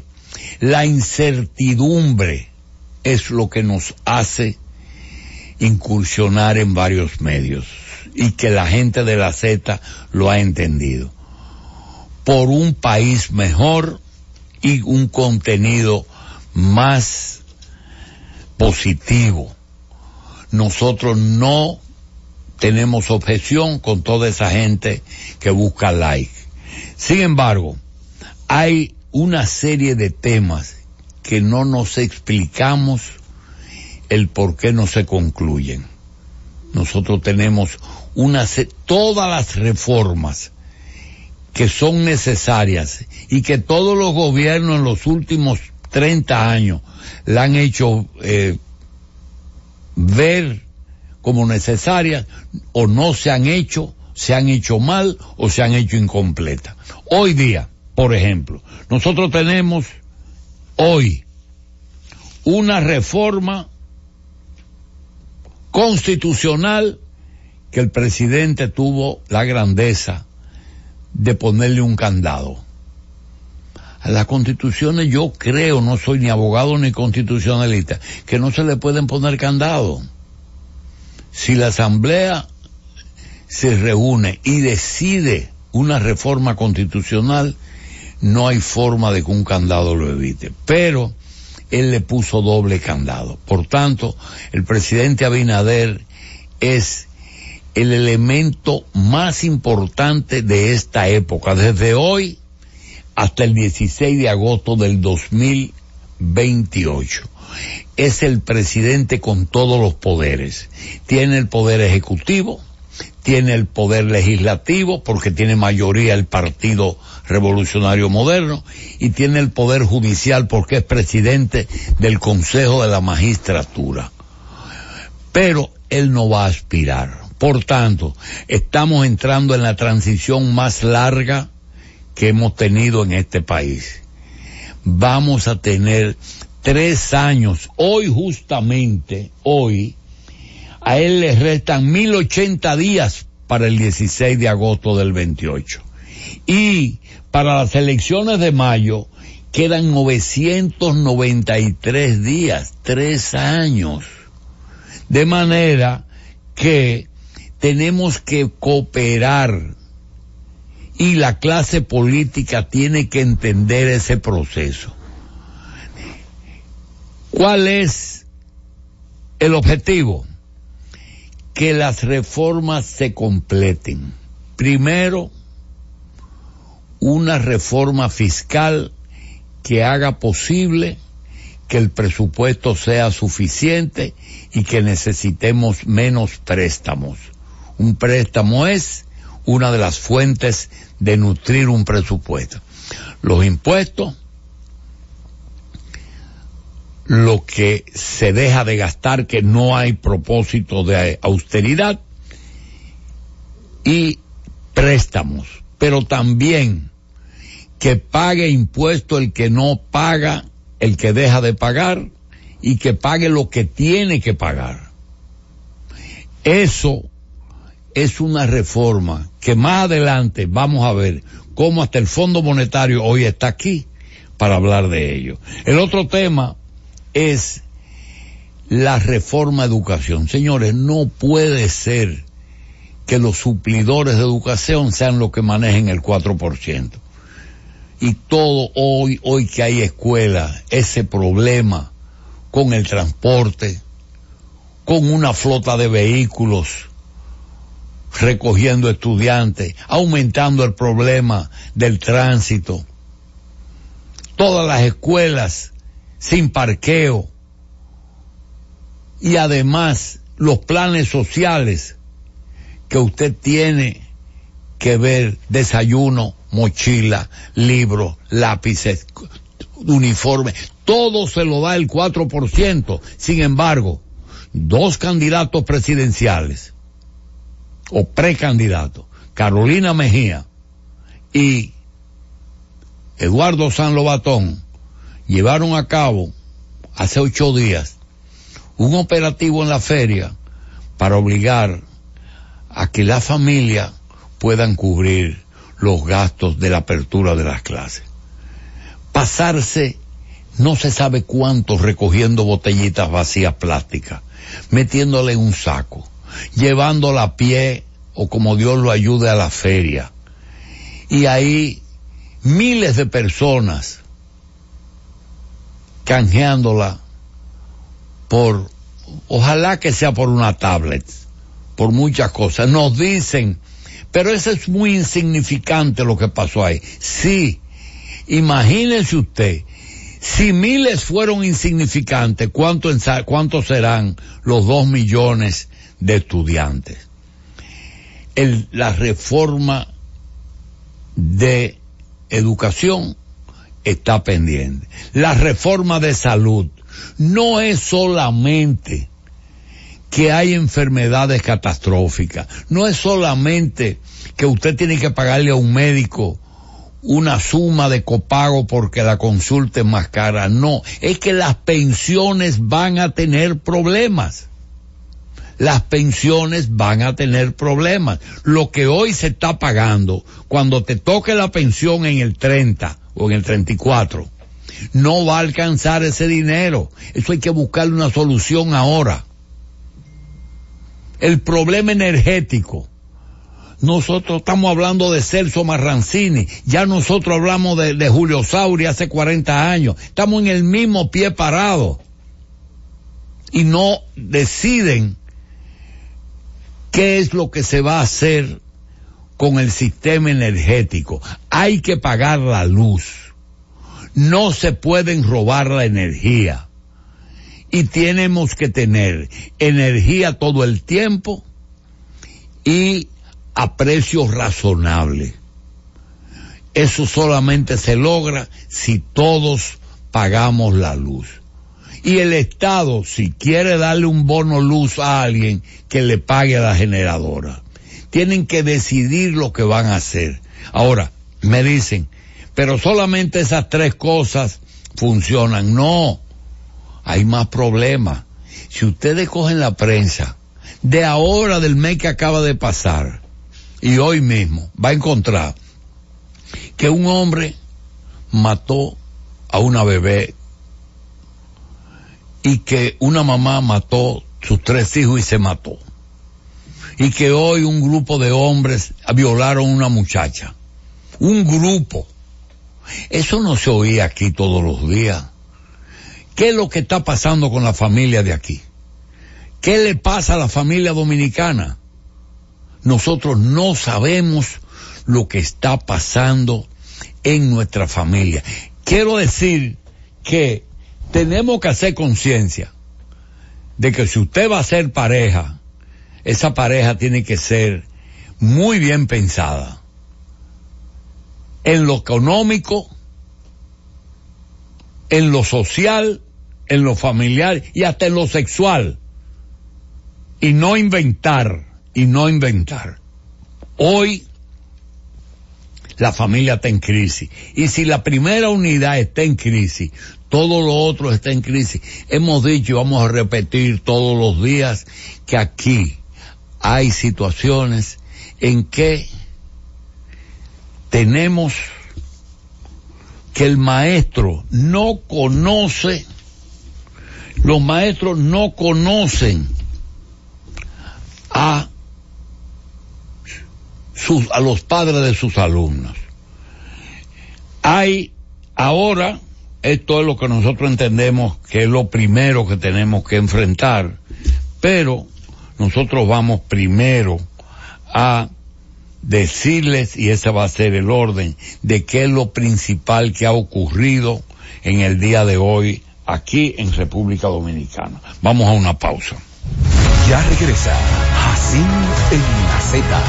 La incertidumbre es lo que nos hace incursionar en varios medios y que la gente de la Z lo ha entendido. Por un país mejor y un contenido más positivo. Nosotros no tenemos objeción con toda esa gente que busca like. Sin embargo, hay una serie de temas que no nos explicamos el por qué no se concluyen. Nosotros tenemos una todas las reformas que son necesarias y que todos los gobiernos en los últimos treinta años la han hecho eh, ver como necesarias, o no se han hecho, se han hecho mal o se han hecho incompletas. Hoy día, por ejemplo, nosotros tenemos hoy una reforma constitucional que el presidente tuvo la grandeza de ponerle un candado. A las constituciones yo creo, no soy ni abogado ni constitucionalista, que no se le pueden poner candado. Si la Asamblea se reúne y decide una reforma constitucional, no hay forma de que un candado lo evite. Pero él le puso doble candado. Por tanto, el presidente Abinader es el elemento más importante de esta época, desde hoy hasta el dieciséis de agosto del dos mil veintiocho. Es el presidente con todos los poderes. Tiene el poder ejecutivo, tiene el poder legislativo, porque tiene mayoría el Partido Revolucionario Moderno, y tiene el poder judicial porque es presidente del Consejo de la Magistratura. Pero él no va a aspirar. Por tanto, estamos entrando en la transición más larga que hemos tenido en este país. Vamos a tener tres años, hoy justamente, hoy, a él le restan mil ochenta días para el dieciséis de agosto del veintiocho. Y para las elecciones de mayo quedan novecientos noventa y tres días, tres años. De manera que tenemos que cooperar y la clase política tiene que entender ese proceso. ¿Cuál es el objetivo? Que las reformas se completen. Primero, una reforma fiscal que haga posible que el presupuesto sea suficiente y que necesitemos menos préstamos. Un préstamo es una de las fuentes de nutrir un presupuesto. Los impuestos, lo que se deja de gastar, que no hay propósito de austeridad, y préstamos, pero también que pague impuesto el que no paga, el que deja de pagar, y que pague lo que tiene que pagar. Eso es una reforma que más adelante vamos a ver cómo hasta el Fondo Monetario hoy está aquí para hablar de ello. El otro tema es la reforma de educación. Señores, no puede ser que los suplidores de educación sean los que manejen el cuatro por ciento. Y todo hoy, hoy que hay escuelas, ese problema con el transporte, con una flota de vehículos recogiendo estudiantes, aumentando el problema del tránsito, todas las escuelas sin parqueo, y además los planes sociales que usted tiene que ver: desayuno, mochila, libros, lápices, uniforme, todo se lo da el cuatro por ciento. Sin embargo, dos candidatos presidenciales o precandidatos, Carolina Mejía y Eduardo San Lobatón, llevaron a cabo hace ocho días un operativo en la feria para obligar a que las familias puedan cubrir los gastos de la apertura de las clases. Pasarse no se sabe cuántos recogiendo botellitas vacías plásticas, metiéndole en un saco, llevándola a pie o como Dios lo ayude a la feria. Y ahí miles de personas canjeándola por, ojalá que sea por una tablet, por muchas cosas. Nos dicen, pero eso es muy insignificante lo que pasó ahí. Sí, imagínense usted, si miles fueron insignificantes, ¿cuánto, cuántos serán los dos millones de estudiantes? El, la reforma de educación está pendiente. La reforma de salud no es solamente que hay enfermedades catastróficas, no es solamente que usted tiene que pagarle a un médico una suma de copago porque la consulta es más cara, no, es que las pensiones van a tener problemas. Las pensiones van a tener problemas. Lo que hoy se está pagando, cuando te toque la pensión en el treinta o en el treinta y cuatro, no va a alcanzar ese dinero. Eso hay que buscarle una solución ahora. El problema energético. Nosotros estamos hablando de Celso Marrancini, ya nosotros hablamos de, de Julio Sauri hace cuarenta años. Estamos en el mismo pie parado. Y no deciden qué es lo que se va a hacer con el sistema energético. Hay que pagar la luz. No se pueden robar la energía. Y tenemos que tener energía todo el tiempo y a precios razonables. Eso solamente se logra si todos pagamos la luz. Y el Estado, si quiere darle un bono luz a alguien, que le pague a la generadora. Tienen que decidir lo que van a hacer. Ahora, me dicen, pero solamente esas tres cosas funcionan. No, hay más problemas. Si ustedes cogen la prensa de ahora del mes que acaba de pasar y hoy mismo, va a encontrar que un hombre mató a una bebé y que una mamá mató sus tres hijos y se mató. Y que hoy un grupo de hombres violaron a una muchacha. Un grupo. Eso no se oía aquí todos los días. ¿Qué es lo que está pasando con la familia de aquí? ¿Qué le pasa a la familia dominicana? Nosotros no sabemos lo que está pasando en nuestra familia. Quiero decir que tenemos que hacer conciencia de que si usted va a ser pareja, esa pareja tiene que ser muy bien pensada en lo económico, en lo social, en lo familiar y hasta en lo sexual. Y no inventar, y no inventar. Hoy la familia está en crisis. Y si la primera unidad está en crisis, todo lo otro está en crisis. Hemos dicho y vamos a repetir todos los días que aquí hay situaciones en que tenemos que el maestro no conoce, los maestros no conocen a sus, a los padres de sus alumnos. Hay ahora, esto es lo que nosotros entendemos que es lo primero que tenemos que enfrentar, pero nosotros vamos primero a decirles, y ese va a ser el orden, de qué es lo principal que ha ocurrido en el día de hoy aquí en República Dominicana. Vamos a una pausa. Ya regresa Jacín en la Z.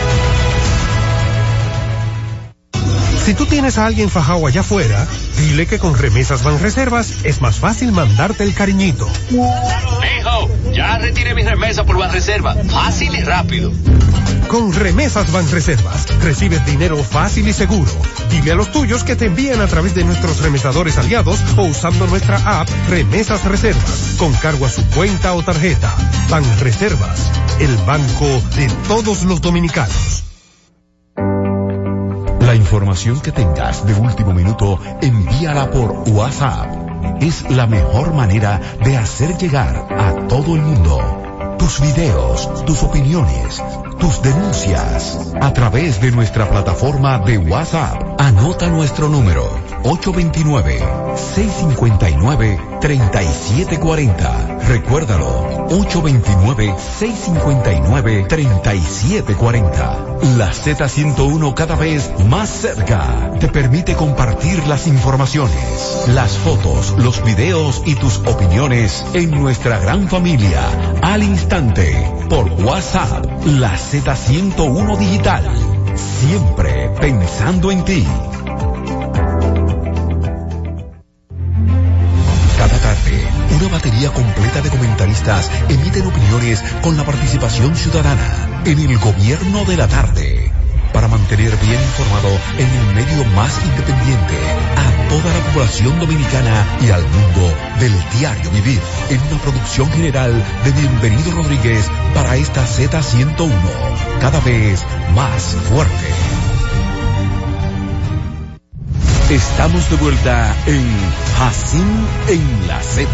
Si tú tienes a alguien fajado allá afuera, dile que con Remesas Banreservas es más fácil mandarte el cariñito. Mijo, ya retiré mi remesa por Banreservas. Fácil y rápido. Con Remesas Banreservas recibes dinero fácil y seguro. Dile a los tuyos que te envíen a través de nuestros remesadores aliados o usando nuestra app Remesas Reservas, con cargo a su cuenta o tarjeta. Banreservas, el banco de todos los dominicanos. La información que tengas de último minuto, envíala por WhatsApp es la mejor manera de hacer llegar a todo el mundo tus videos, tus opiniones, tus denuncias a través de nuestra plataforma de WhatsApp. Anota nuestro número ocho dos nueve, seis cinco nueve, tres siete cuatro cero. Recuérdalo, ocho dos nueve, seis cinco nueve, tres siete cuatro cero. La Z ciento uno, cada vez más cerca, te permite compartir las informaciones, las fotos, los videos y tus opiniones en nuestra gran familia al instante por WhatsApp. La Z ciento uno Digital, siempre pensando en ti. Cada tarde, una batería completa de comentaristas emiten opiniones con la participación ciudadana en el gobierno de la tarde, para mantener bien informado en el medio más independiente a toda la población dominicana y al mundo del diario vivir, en una producción general de Bienvenido Rodríguez para esta Z ciento uno, cada vez más fuerte. Estamos de vuelta en Jacín en la Z.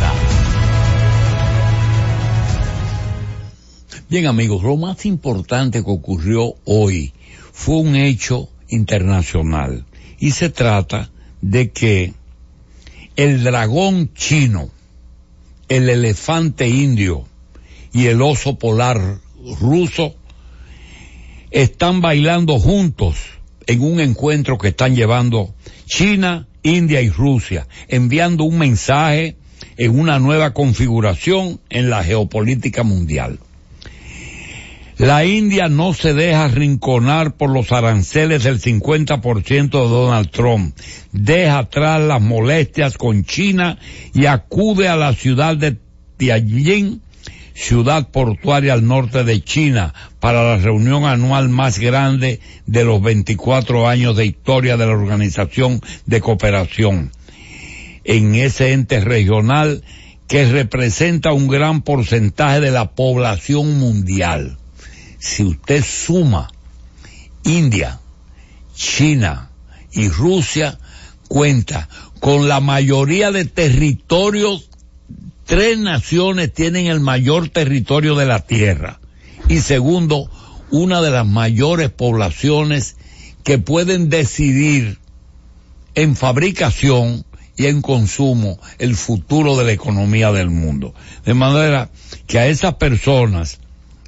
Bien, amigos, lo más importante que ocurrió hoy fue un hecho internacional y se trata de que el dragón chino, el elefante indio y el oso polar ruso están bailando juntos en un encuentro que están llevando China, India y Rusia, enviando un mensaje en una nueva configuración en la geopolítica mundial. La India no se deja arrinconar por los aranceles del cincuenta por ciento de Donald Trump. Deja atrás las molestias con China y acude a la ciudad de Tianjin, ciudad portuaria al norte de China, para la reunión anual más grande de los veinticuatro años de historia de la Organización de Cooperación. En ese ente regional que representa un gran porcentaje de la población mundial. Si usted suma India, China y Rusia, cuenta con la mayoría de territorios. Tres naciones tienen el mayor territorio de la Tierra. Y segundo, una de las mayores poblaciones que pueden decidir en fabricación y en consumo el futuro de la economía del mundo. De manera que a esas personas,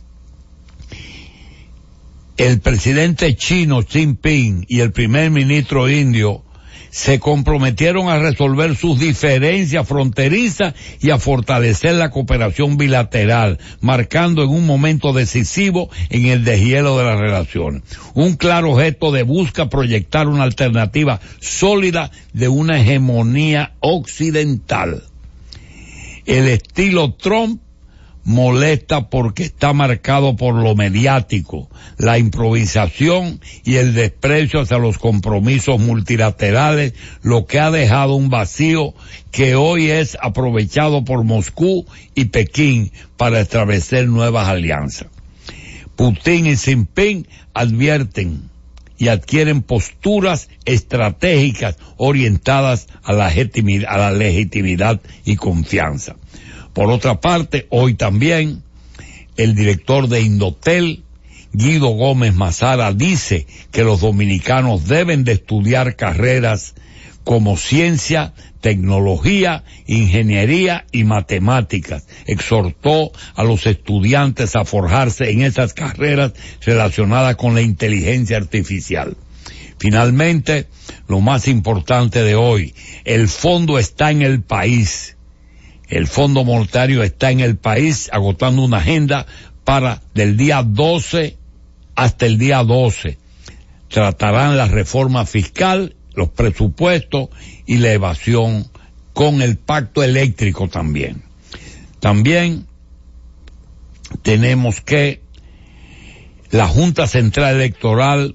el presidente chino Xi Jinping y el primer ministro indio se comprometieron a resolver sus diferencias fronterizas y a fortalecer la cooperación bilateral, marcando en un momento decisivo en el deshielo de las relaciones. Un claro gesto de busca proyectar una alternativa sólida de una hegemonía occidental. El estilo Trump molesta porque está marcado por lo mediático, la improvisación y el desprecio hacia los compromisos multilaterales, lo que ha dejado un vacío que hoy es aprovechado por Moscú y Pekín para establecer nuevas alianzas. Putin y Xi Jinping advierten y adquieren posturas estratégicas orientadas a la legitimidad, a la legitimidad y confianza. Por otra parte, hoy también, el director de Indotel, Guido Gómez Mazara, dice que los dominicanos deben de estudiar carreras como ciencia, tecnología, ingeniería y matemáticas. Exhortó a los estudiantes a forjarse en esas carreras relacionadas con la inteligencia artificial. Finalmente, lo más importante de hoy, el fondo está en el país. El Fondo Monetario está en el país agotando una agenda para del día doce hasta el día doce. Tratarán la reforma fiscal, los presupuestos y la evasión con el pacto eléctrico también. También tenemos que la Junta Central Electoral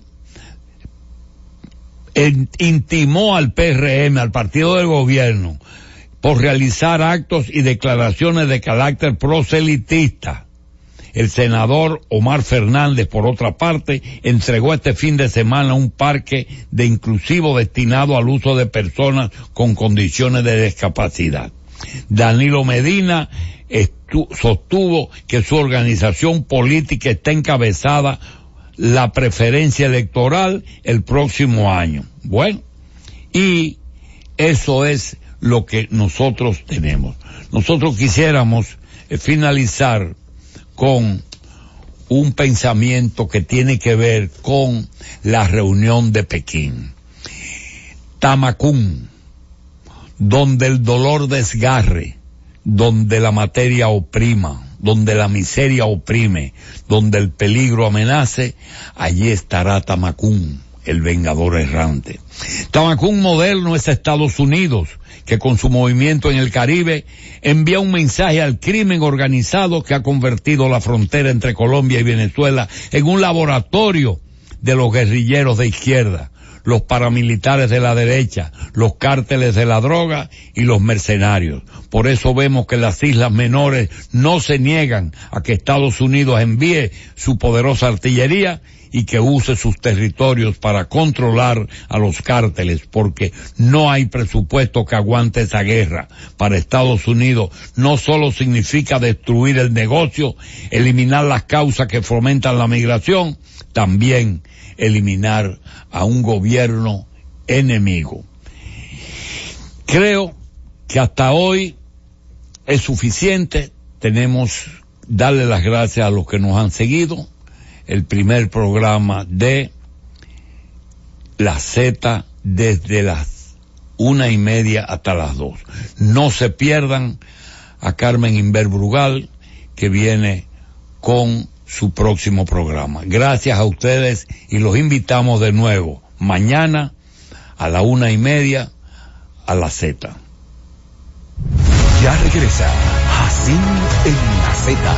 intimó al P R M, al partido del gobierno, por realizar actos y declaraciones de carácter proselitista El senador Omar Fernández, por otra parte, entregó este fin de semana un parque de inclusivo destinado al uso de personas con condiciones de discapacidad. Danilo Medina estu- sostuvo que su organización política está encabezada la preferencia electoral el próximo año. Bueno, y eso es lo que nosotros tenemos. Nosotros quisiéramos eh, finalizar con un pensamiento que tiene que ver con la reunión de Pekín. Tamacún, donde el dolor desgarre, donde la materia oprima, donde la miseria oprime, donde el peligro amenace, allí estará Tamacún, el vengador errante. Tamacún moderno es Estados Unidos, que con su movimiento en el Caribe envía un mensaje al crimen organizado que ha convertido la frontera entre Colombia y Venezuela en un laboratorio de los guerrilleros de izquierda, los paramilitares de la derecha, los cárteles de la droga y los mercenarios. Por eso vemos que las islas menores no se niegan a que Estados Unidos envíe su poderosa artillería y que use sus territorios para controlar a los cárteles, porque no hay presupuesto que aguante esa guerra. Para Estados Unidos no solo significa destruir el negocio, eliminar las causas que fomentan la migración, también eliminar a un gobierno enemigo. Creo que hasta hoy es suficiente. Tenemos darle las gracias a los que nos han seguido. El primer programa de la Z desde las una y media hasta las dos. No se pierdan a Carmen Inver Brugal, que viene con su próximo programa. Gracias a ustedes y los invitamos de nuevo mañana a la una y media a la Z. Ya regresa Jacín en la Z.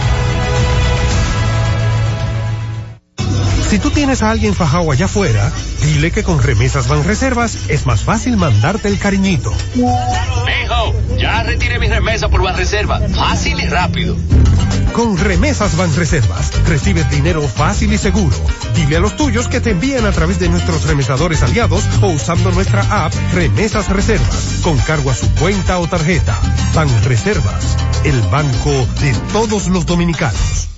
Si tú tienes a alguien fajado allá afuera, dile que con Remesas Banreservas es más fácil mandarte el cariñito. Mijo, ya retiré mi remesa por Banreserva. Fácil y rápido. Con Remesas Banreservas recibes dinero fácil y seguro. Dile a los tuyos que te envíen a través de nuestros remesadores aliados o usando nuestra app Remesas Reservas, con cargo a su cuenta o tarjeta. Banreservas, el banco de todos los dominicanos.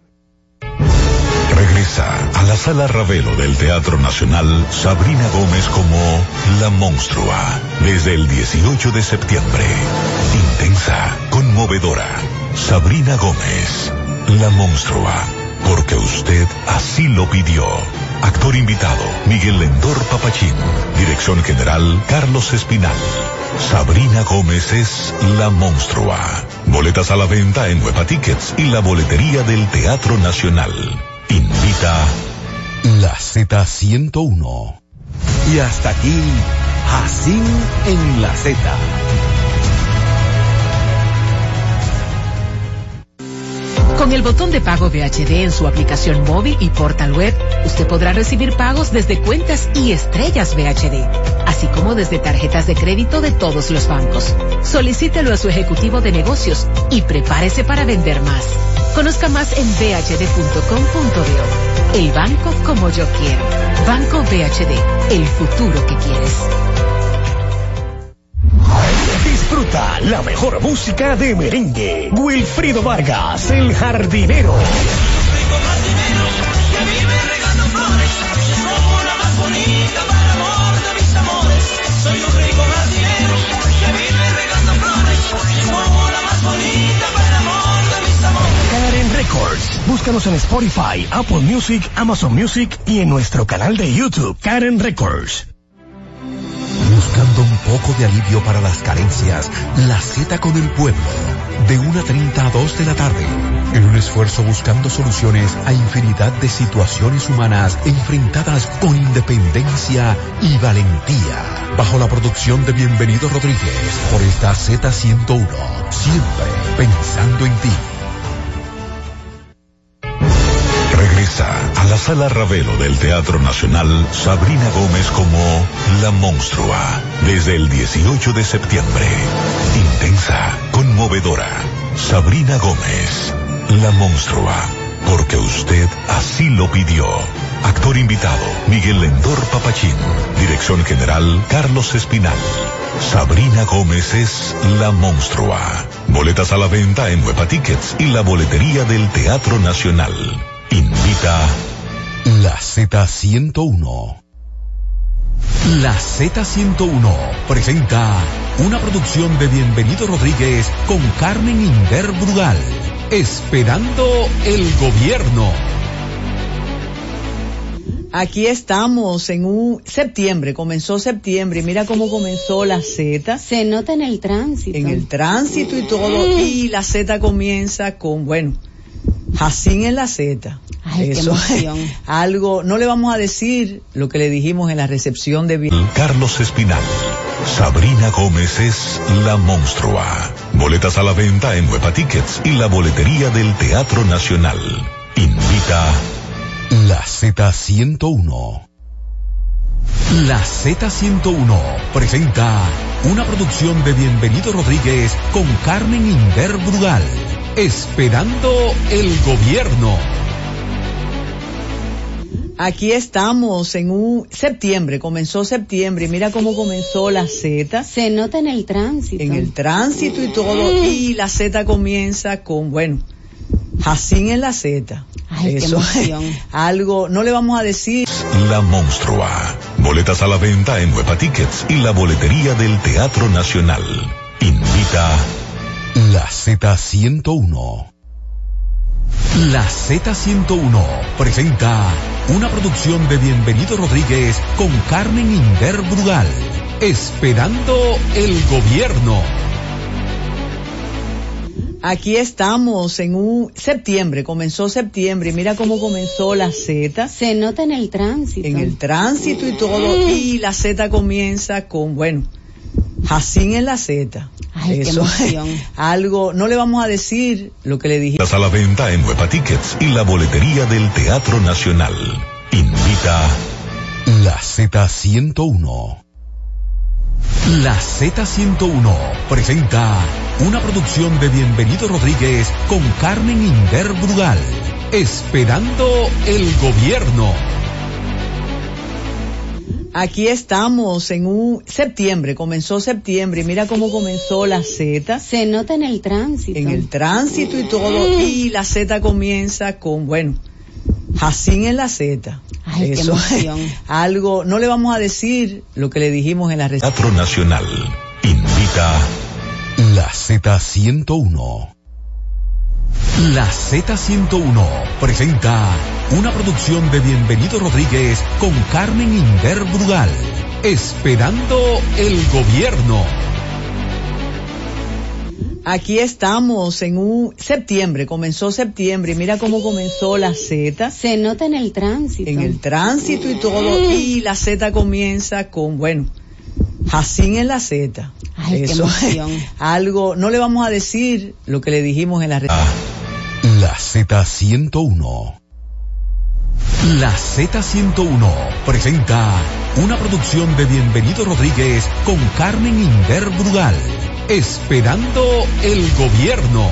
Regresa a la Sala Ravelo del Teatro Nacional Sabrina Gómez como La Monstrua, desde el dieciocho de septiembre. Intensa, conmovedora. Sabrina Gómez, La Monstrua, porque usted así lo pidió. Actor invitado, Miguel Lendor Papachín. Dirección general, Carlos Espinal. Sabrina Gómez es La Monstrua. Boletas a la venta en Nueva Tickets y la boletería del Teatro Nacional. Invita la Z ciento uno. Y hasta aquí, Jacín en la Z. Con el botón de pago V H D en su aplicación móvil y portal web, usted podrá recibir pagos desde cuentas y estrellas V H D, así como desde tarjetas de crédito de todos los bancos. Solicítelo a su ejecutivo de negocios y prepárese para vender más. Conozca más en b h d punto com punto do. El banco como yo quiero. Banco V H D, el futuro que quieres. Disfruta la mejor música de merengue. Wilfrido Vargas, el jardinero. Soy un rico jardinero que vive regando flores. Como la más bonita para el amor de mis amores. Karen Records. Búscanos en Spotify, Apple Music, Amazon Music y en nuestro canal de YouTube, Karen Records. Buscando un poco de alivio para las carencias, la Z con el pueblo. De una treinta a dos de la tarde. En un esfuerzo buscando soluciones a infinidad de situaciones humanas enfrentadas con independencia y valentía. Bajo la producción de Bienvenido Rodríguez por esta Z ciento uno. Siempre pensando en ti. Regresa a la Sala Ravelo del Teatro Nacional Sabrina Gómez como La Monstrua, desde el dieciocho de septiembre. Intensa, conmovedora. Sabrina Gómez, La Monstrua, porque usted así lo pidió. Actor invitado, Miguel Lendor Papachín. Dirección general, Carlos Espinal. Sabrina Gómez es la monstrua. Boletas a la venta en Huepa Tickets y la boletería del Teatro Nacional. Invita la Z ciento uno. La Z ciento uno presenta una producción de Bienvenido Rodríguez con Carmen Inder Brugal. Esperando el gobierno. Aquí estamos en un septiembre, comenzó septiembre y mira cómo comenzó la Z. Se nota en el tránsito. En el tránsito y todo. Mm. Y la Z comienza con, bueno, Jacín en la Z. Ay, eso es algo, no le vamos a decir lo que le dijimos en la recepción de... Carlos Espinal. Sabrina Gómez es la monstrua. Boletas a la venta en Huepa Tickets y la boletería del Teatro Nacional. Invita la Z ciento uno. La Z ciento uno presenta una producción de Bienvenido Rodríguez con Carmen Inder Brugal. Esperando el gobierno. Aquí estamos en un septiembre, comenzó septiembre y mira cómo comenzó la Z. Se nota en el tránsito. En el tránsito y todo. Mm. Y la Z comienza con, bueno, Jacín en la Z. Ay, eso es algo, no le vamos a decir. La monstrua. Boletas a la venta en Huepa Tickets y la boletería del Teatro Nacional. Invita la Z ciento uno. La Z ciento uno presenta una producción de Bienvenido Rodríguez con Carmen Inder Brugal. Esperando el gobierno. Aquí estamos en un septiembre, comenzó septiembre y mira cómo comenzó la Z. Se nota en el tránsito. En el tránsito y todo. Mm. Y la Z comienza con, bueno, Jacín en la Z. Ay, eso es algo, no le vamos a decir lo que le dijimos. A la venta en Huepa Tickets y la boletería del Teatro Nacional. Invita la Z ciento uno. La Z ciento uno presenta una producción de Bienvenido Rodríguez con Carmen Inder Brugal. Esperando el gobierno. Aquí estamos en un septiembre, comenzó septiembre y mira cómo comenzó la Z. Se nota en el tránsito. En el tránsito y todo. Mm. Y la Z comienza con, bueno, Jacín en la Z. Ay, eso es algo, no le vamos a decir lo que le dijimos en la recepción. Teatro Nacional invita la Z ciento uno. La Z ciento uno presenta una producción de Bienvenido Rodríguez con Carmen Inder Brugal. Esperando el gobierno. Aquí estamos en un septiembre, comenzó septiembre y mira cómo comenzó la Z. Se nota en el tránsito. En el tránsito y todo. Mm. Y la Z comienza con, bueno, Jacín en la Z. Ay, eso es algo, no le vamos a decir lo que le dijimos en la La Z ciento uno. La Z ciento uno presenta una producción de Bienvenido Rodríguez con Carmen Inder Brugal. Esperando el gobierno.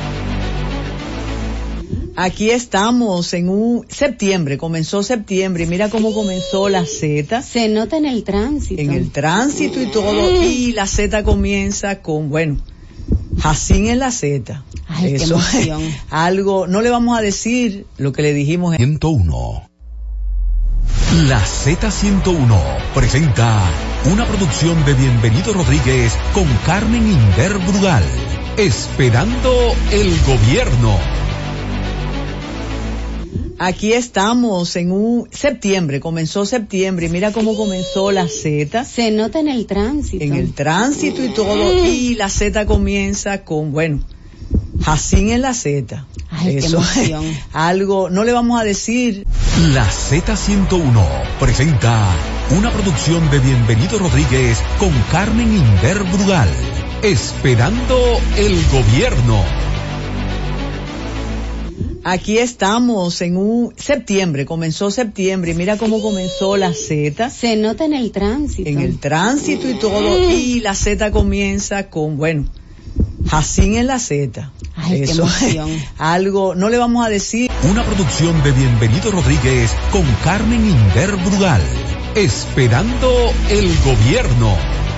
Aquí estamos en un septiembre, comenzó septiembre y mira cómo comenzó la Z. Se nota en el tránsito. En el tránsito y todo. Mm. Y la Z comienza con, bueno, Jacín en la Z. Ay, eso es algo, no le vamos a decir lo que le dijimos en ciento uno. La Z ciento uno presenta una producción de Bienvenido Rodríguez con Carmen Inder Brugal. Esperando el gobierno. Aquí estamos en un septiembre, comenzó septiembre y mira cómo comenzó la Z. Se nota en el tránsito. En el tránsito y todo. Mm. Y la Z comienza con, bueno, Jacín en la Z. Ay, eso es algo, no le vamos a decir. La Z ciento uno presenta una producción de Bienvenido Rodríguez con Carmen Inder Brugal. Esperando el gobierno. Aquí estamos en un septiembre, comenzó septiembre y mira cómo comenzó la Z. Se nota en el tránsito. En el tránsito y todo. Mm. Y la Z comienza con, bueno, Jacín en la Z. Ay, eso es algo, no le vamos a decir. Una producción de Bienvenido Rodríguez con Carmen Inder Brugal. Esperando el gobierno.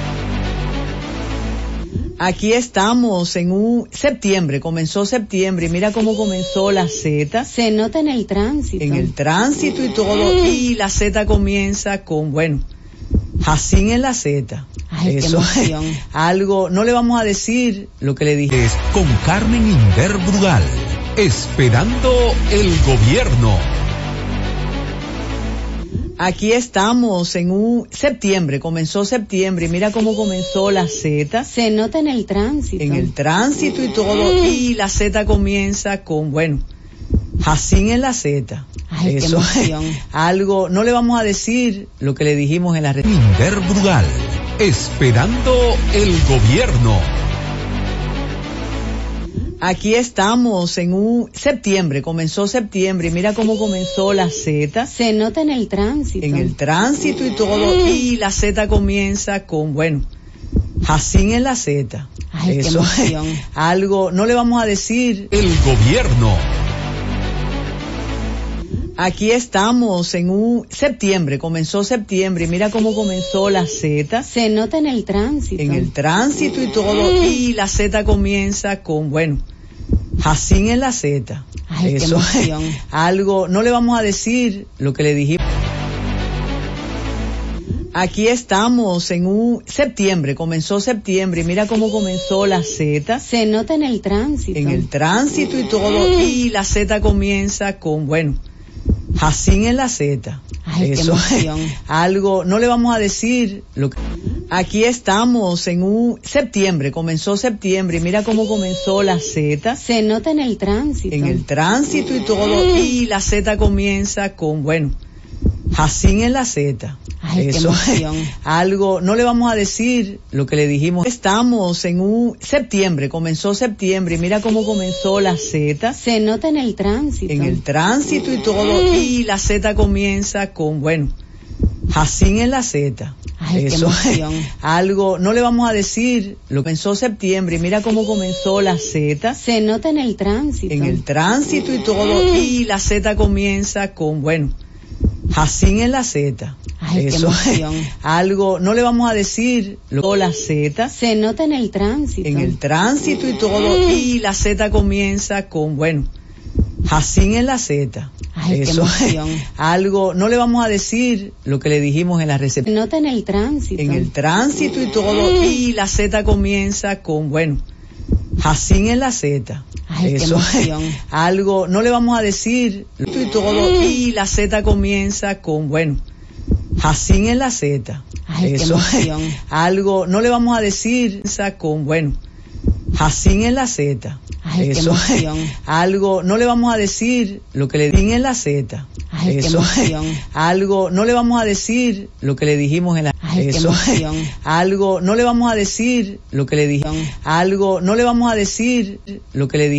Aquí estamos en un septiembre, comenzó septiembre y mira cómo comenzó la Z. Se nota en el tránsito. En el tránsito y todo, y la Z comienza con, bueno, Jacín en la Z. Ay, eso qué es algo, no le vamos a decir lo que le dije. Es con Carmen Inder Brugal. Esperando el gobierno. Aquí estamos en un septiembre, comenzó septiembre y mira cómo comenzó la Z. Se nota en el tránsito. En el tránsito y todo, y la Z comienza con, bueno, Jacín en la Z. Ay, eso qué es algo, no le vamos a decir lo que le dijimos en la red. Inder Brugal. Esperando el gobierno. Aquí estamos en un septiembre, comenzó septiembre y mira cómo comenzó la Z. Se nota en el tránsito. En el tránsito y todo, y la Z comienza con, bueno, Jacín en la Z. Ay, eso es algo, no le vamos a decir. El gobierno. Aquí estamos en un septiembre, comenzó septiembre y mira cómo comenzó la Z. Se nota en el tránsito. En el tránsito y todo, y la Z comienza con, bueno, Jacín en la Z. Ay, eso es algo, no le vamos a decir lo que le dijimos. Aquí estamos en un septiembre, comenzó septiembre y mira cómo comenzó la Z. Se nota en el tránsito. En el tránsito y todo, y la Z comienza con, bueno, Jacín en la Z. Ay, eso es algo, no le vamos a decir lo que. Aquí estamos en un septiembre, comenzó septiembre y mira cómo comenzó la Z. Se nota en el tránsito. En el tránsito y todo, y la Z comienza con, bueno, Jacín en la Z. Ay, eso es algo, no le vamos a decir lo que le dijimos. Estamos en un septiembre, comenzó septiembre y mira cómo comenzó la Z. Se nota en el tránsito. En el tránsito y todo, y la Z comienza con, bueno, Jacín en la Z. Ay, eso es algo, no le vamos a decir lo que comenzó septiembre y mira cómo comenzó la Z. Se nota en el tránsito. En el tránsito y todo, y la Z comienza con, bueno, Jacín en la Z. Ay, eso es algo, no le vamos a decir lo que la Z. Se nota en el tránsito. En el tránsito y todo, y la Z comienza con, bueno, Jacín en la Z. Ay, eso es algo, no le vamos a decir lo que le dijimos en la recepción. Se nota en el tránsito. En el tránsito y todo, y la Z comienza con, bueno, Jacín en la Z. Ay, eso es algo, no le vamos a decir y todo, y la Z comienza con, bueno, Jacín en la Z. Ay, eso es algo, no le vamos a decir con, bueno, Jacín en la Z. Ay, eso es algo, no le vamos a decir lo que le dijimos en la Z. Ay, eso es algo, no le vamos a decir lo que le dijimos en la. Ay, eso es algo, no le vamos a decir lo que le dijimos. Algo, no le vamos a decir lo que le dijimos.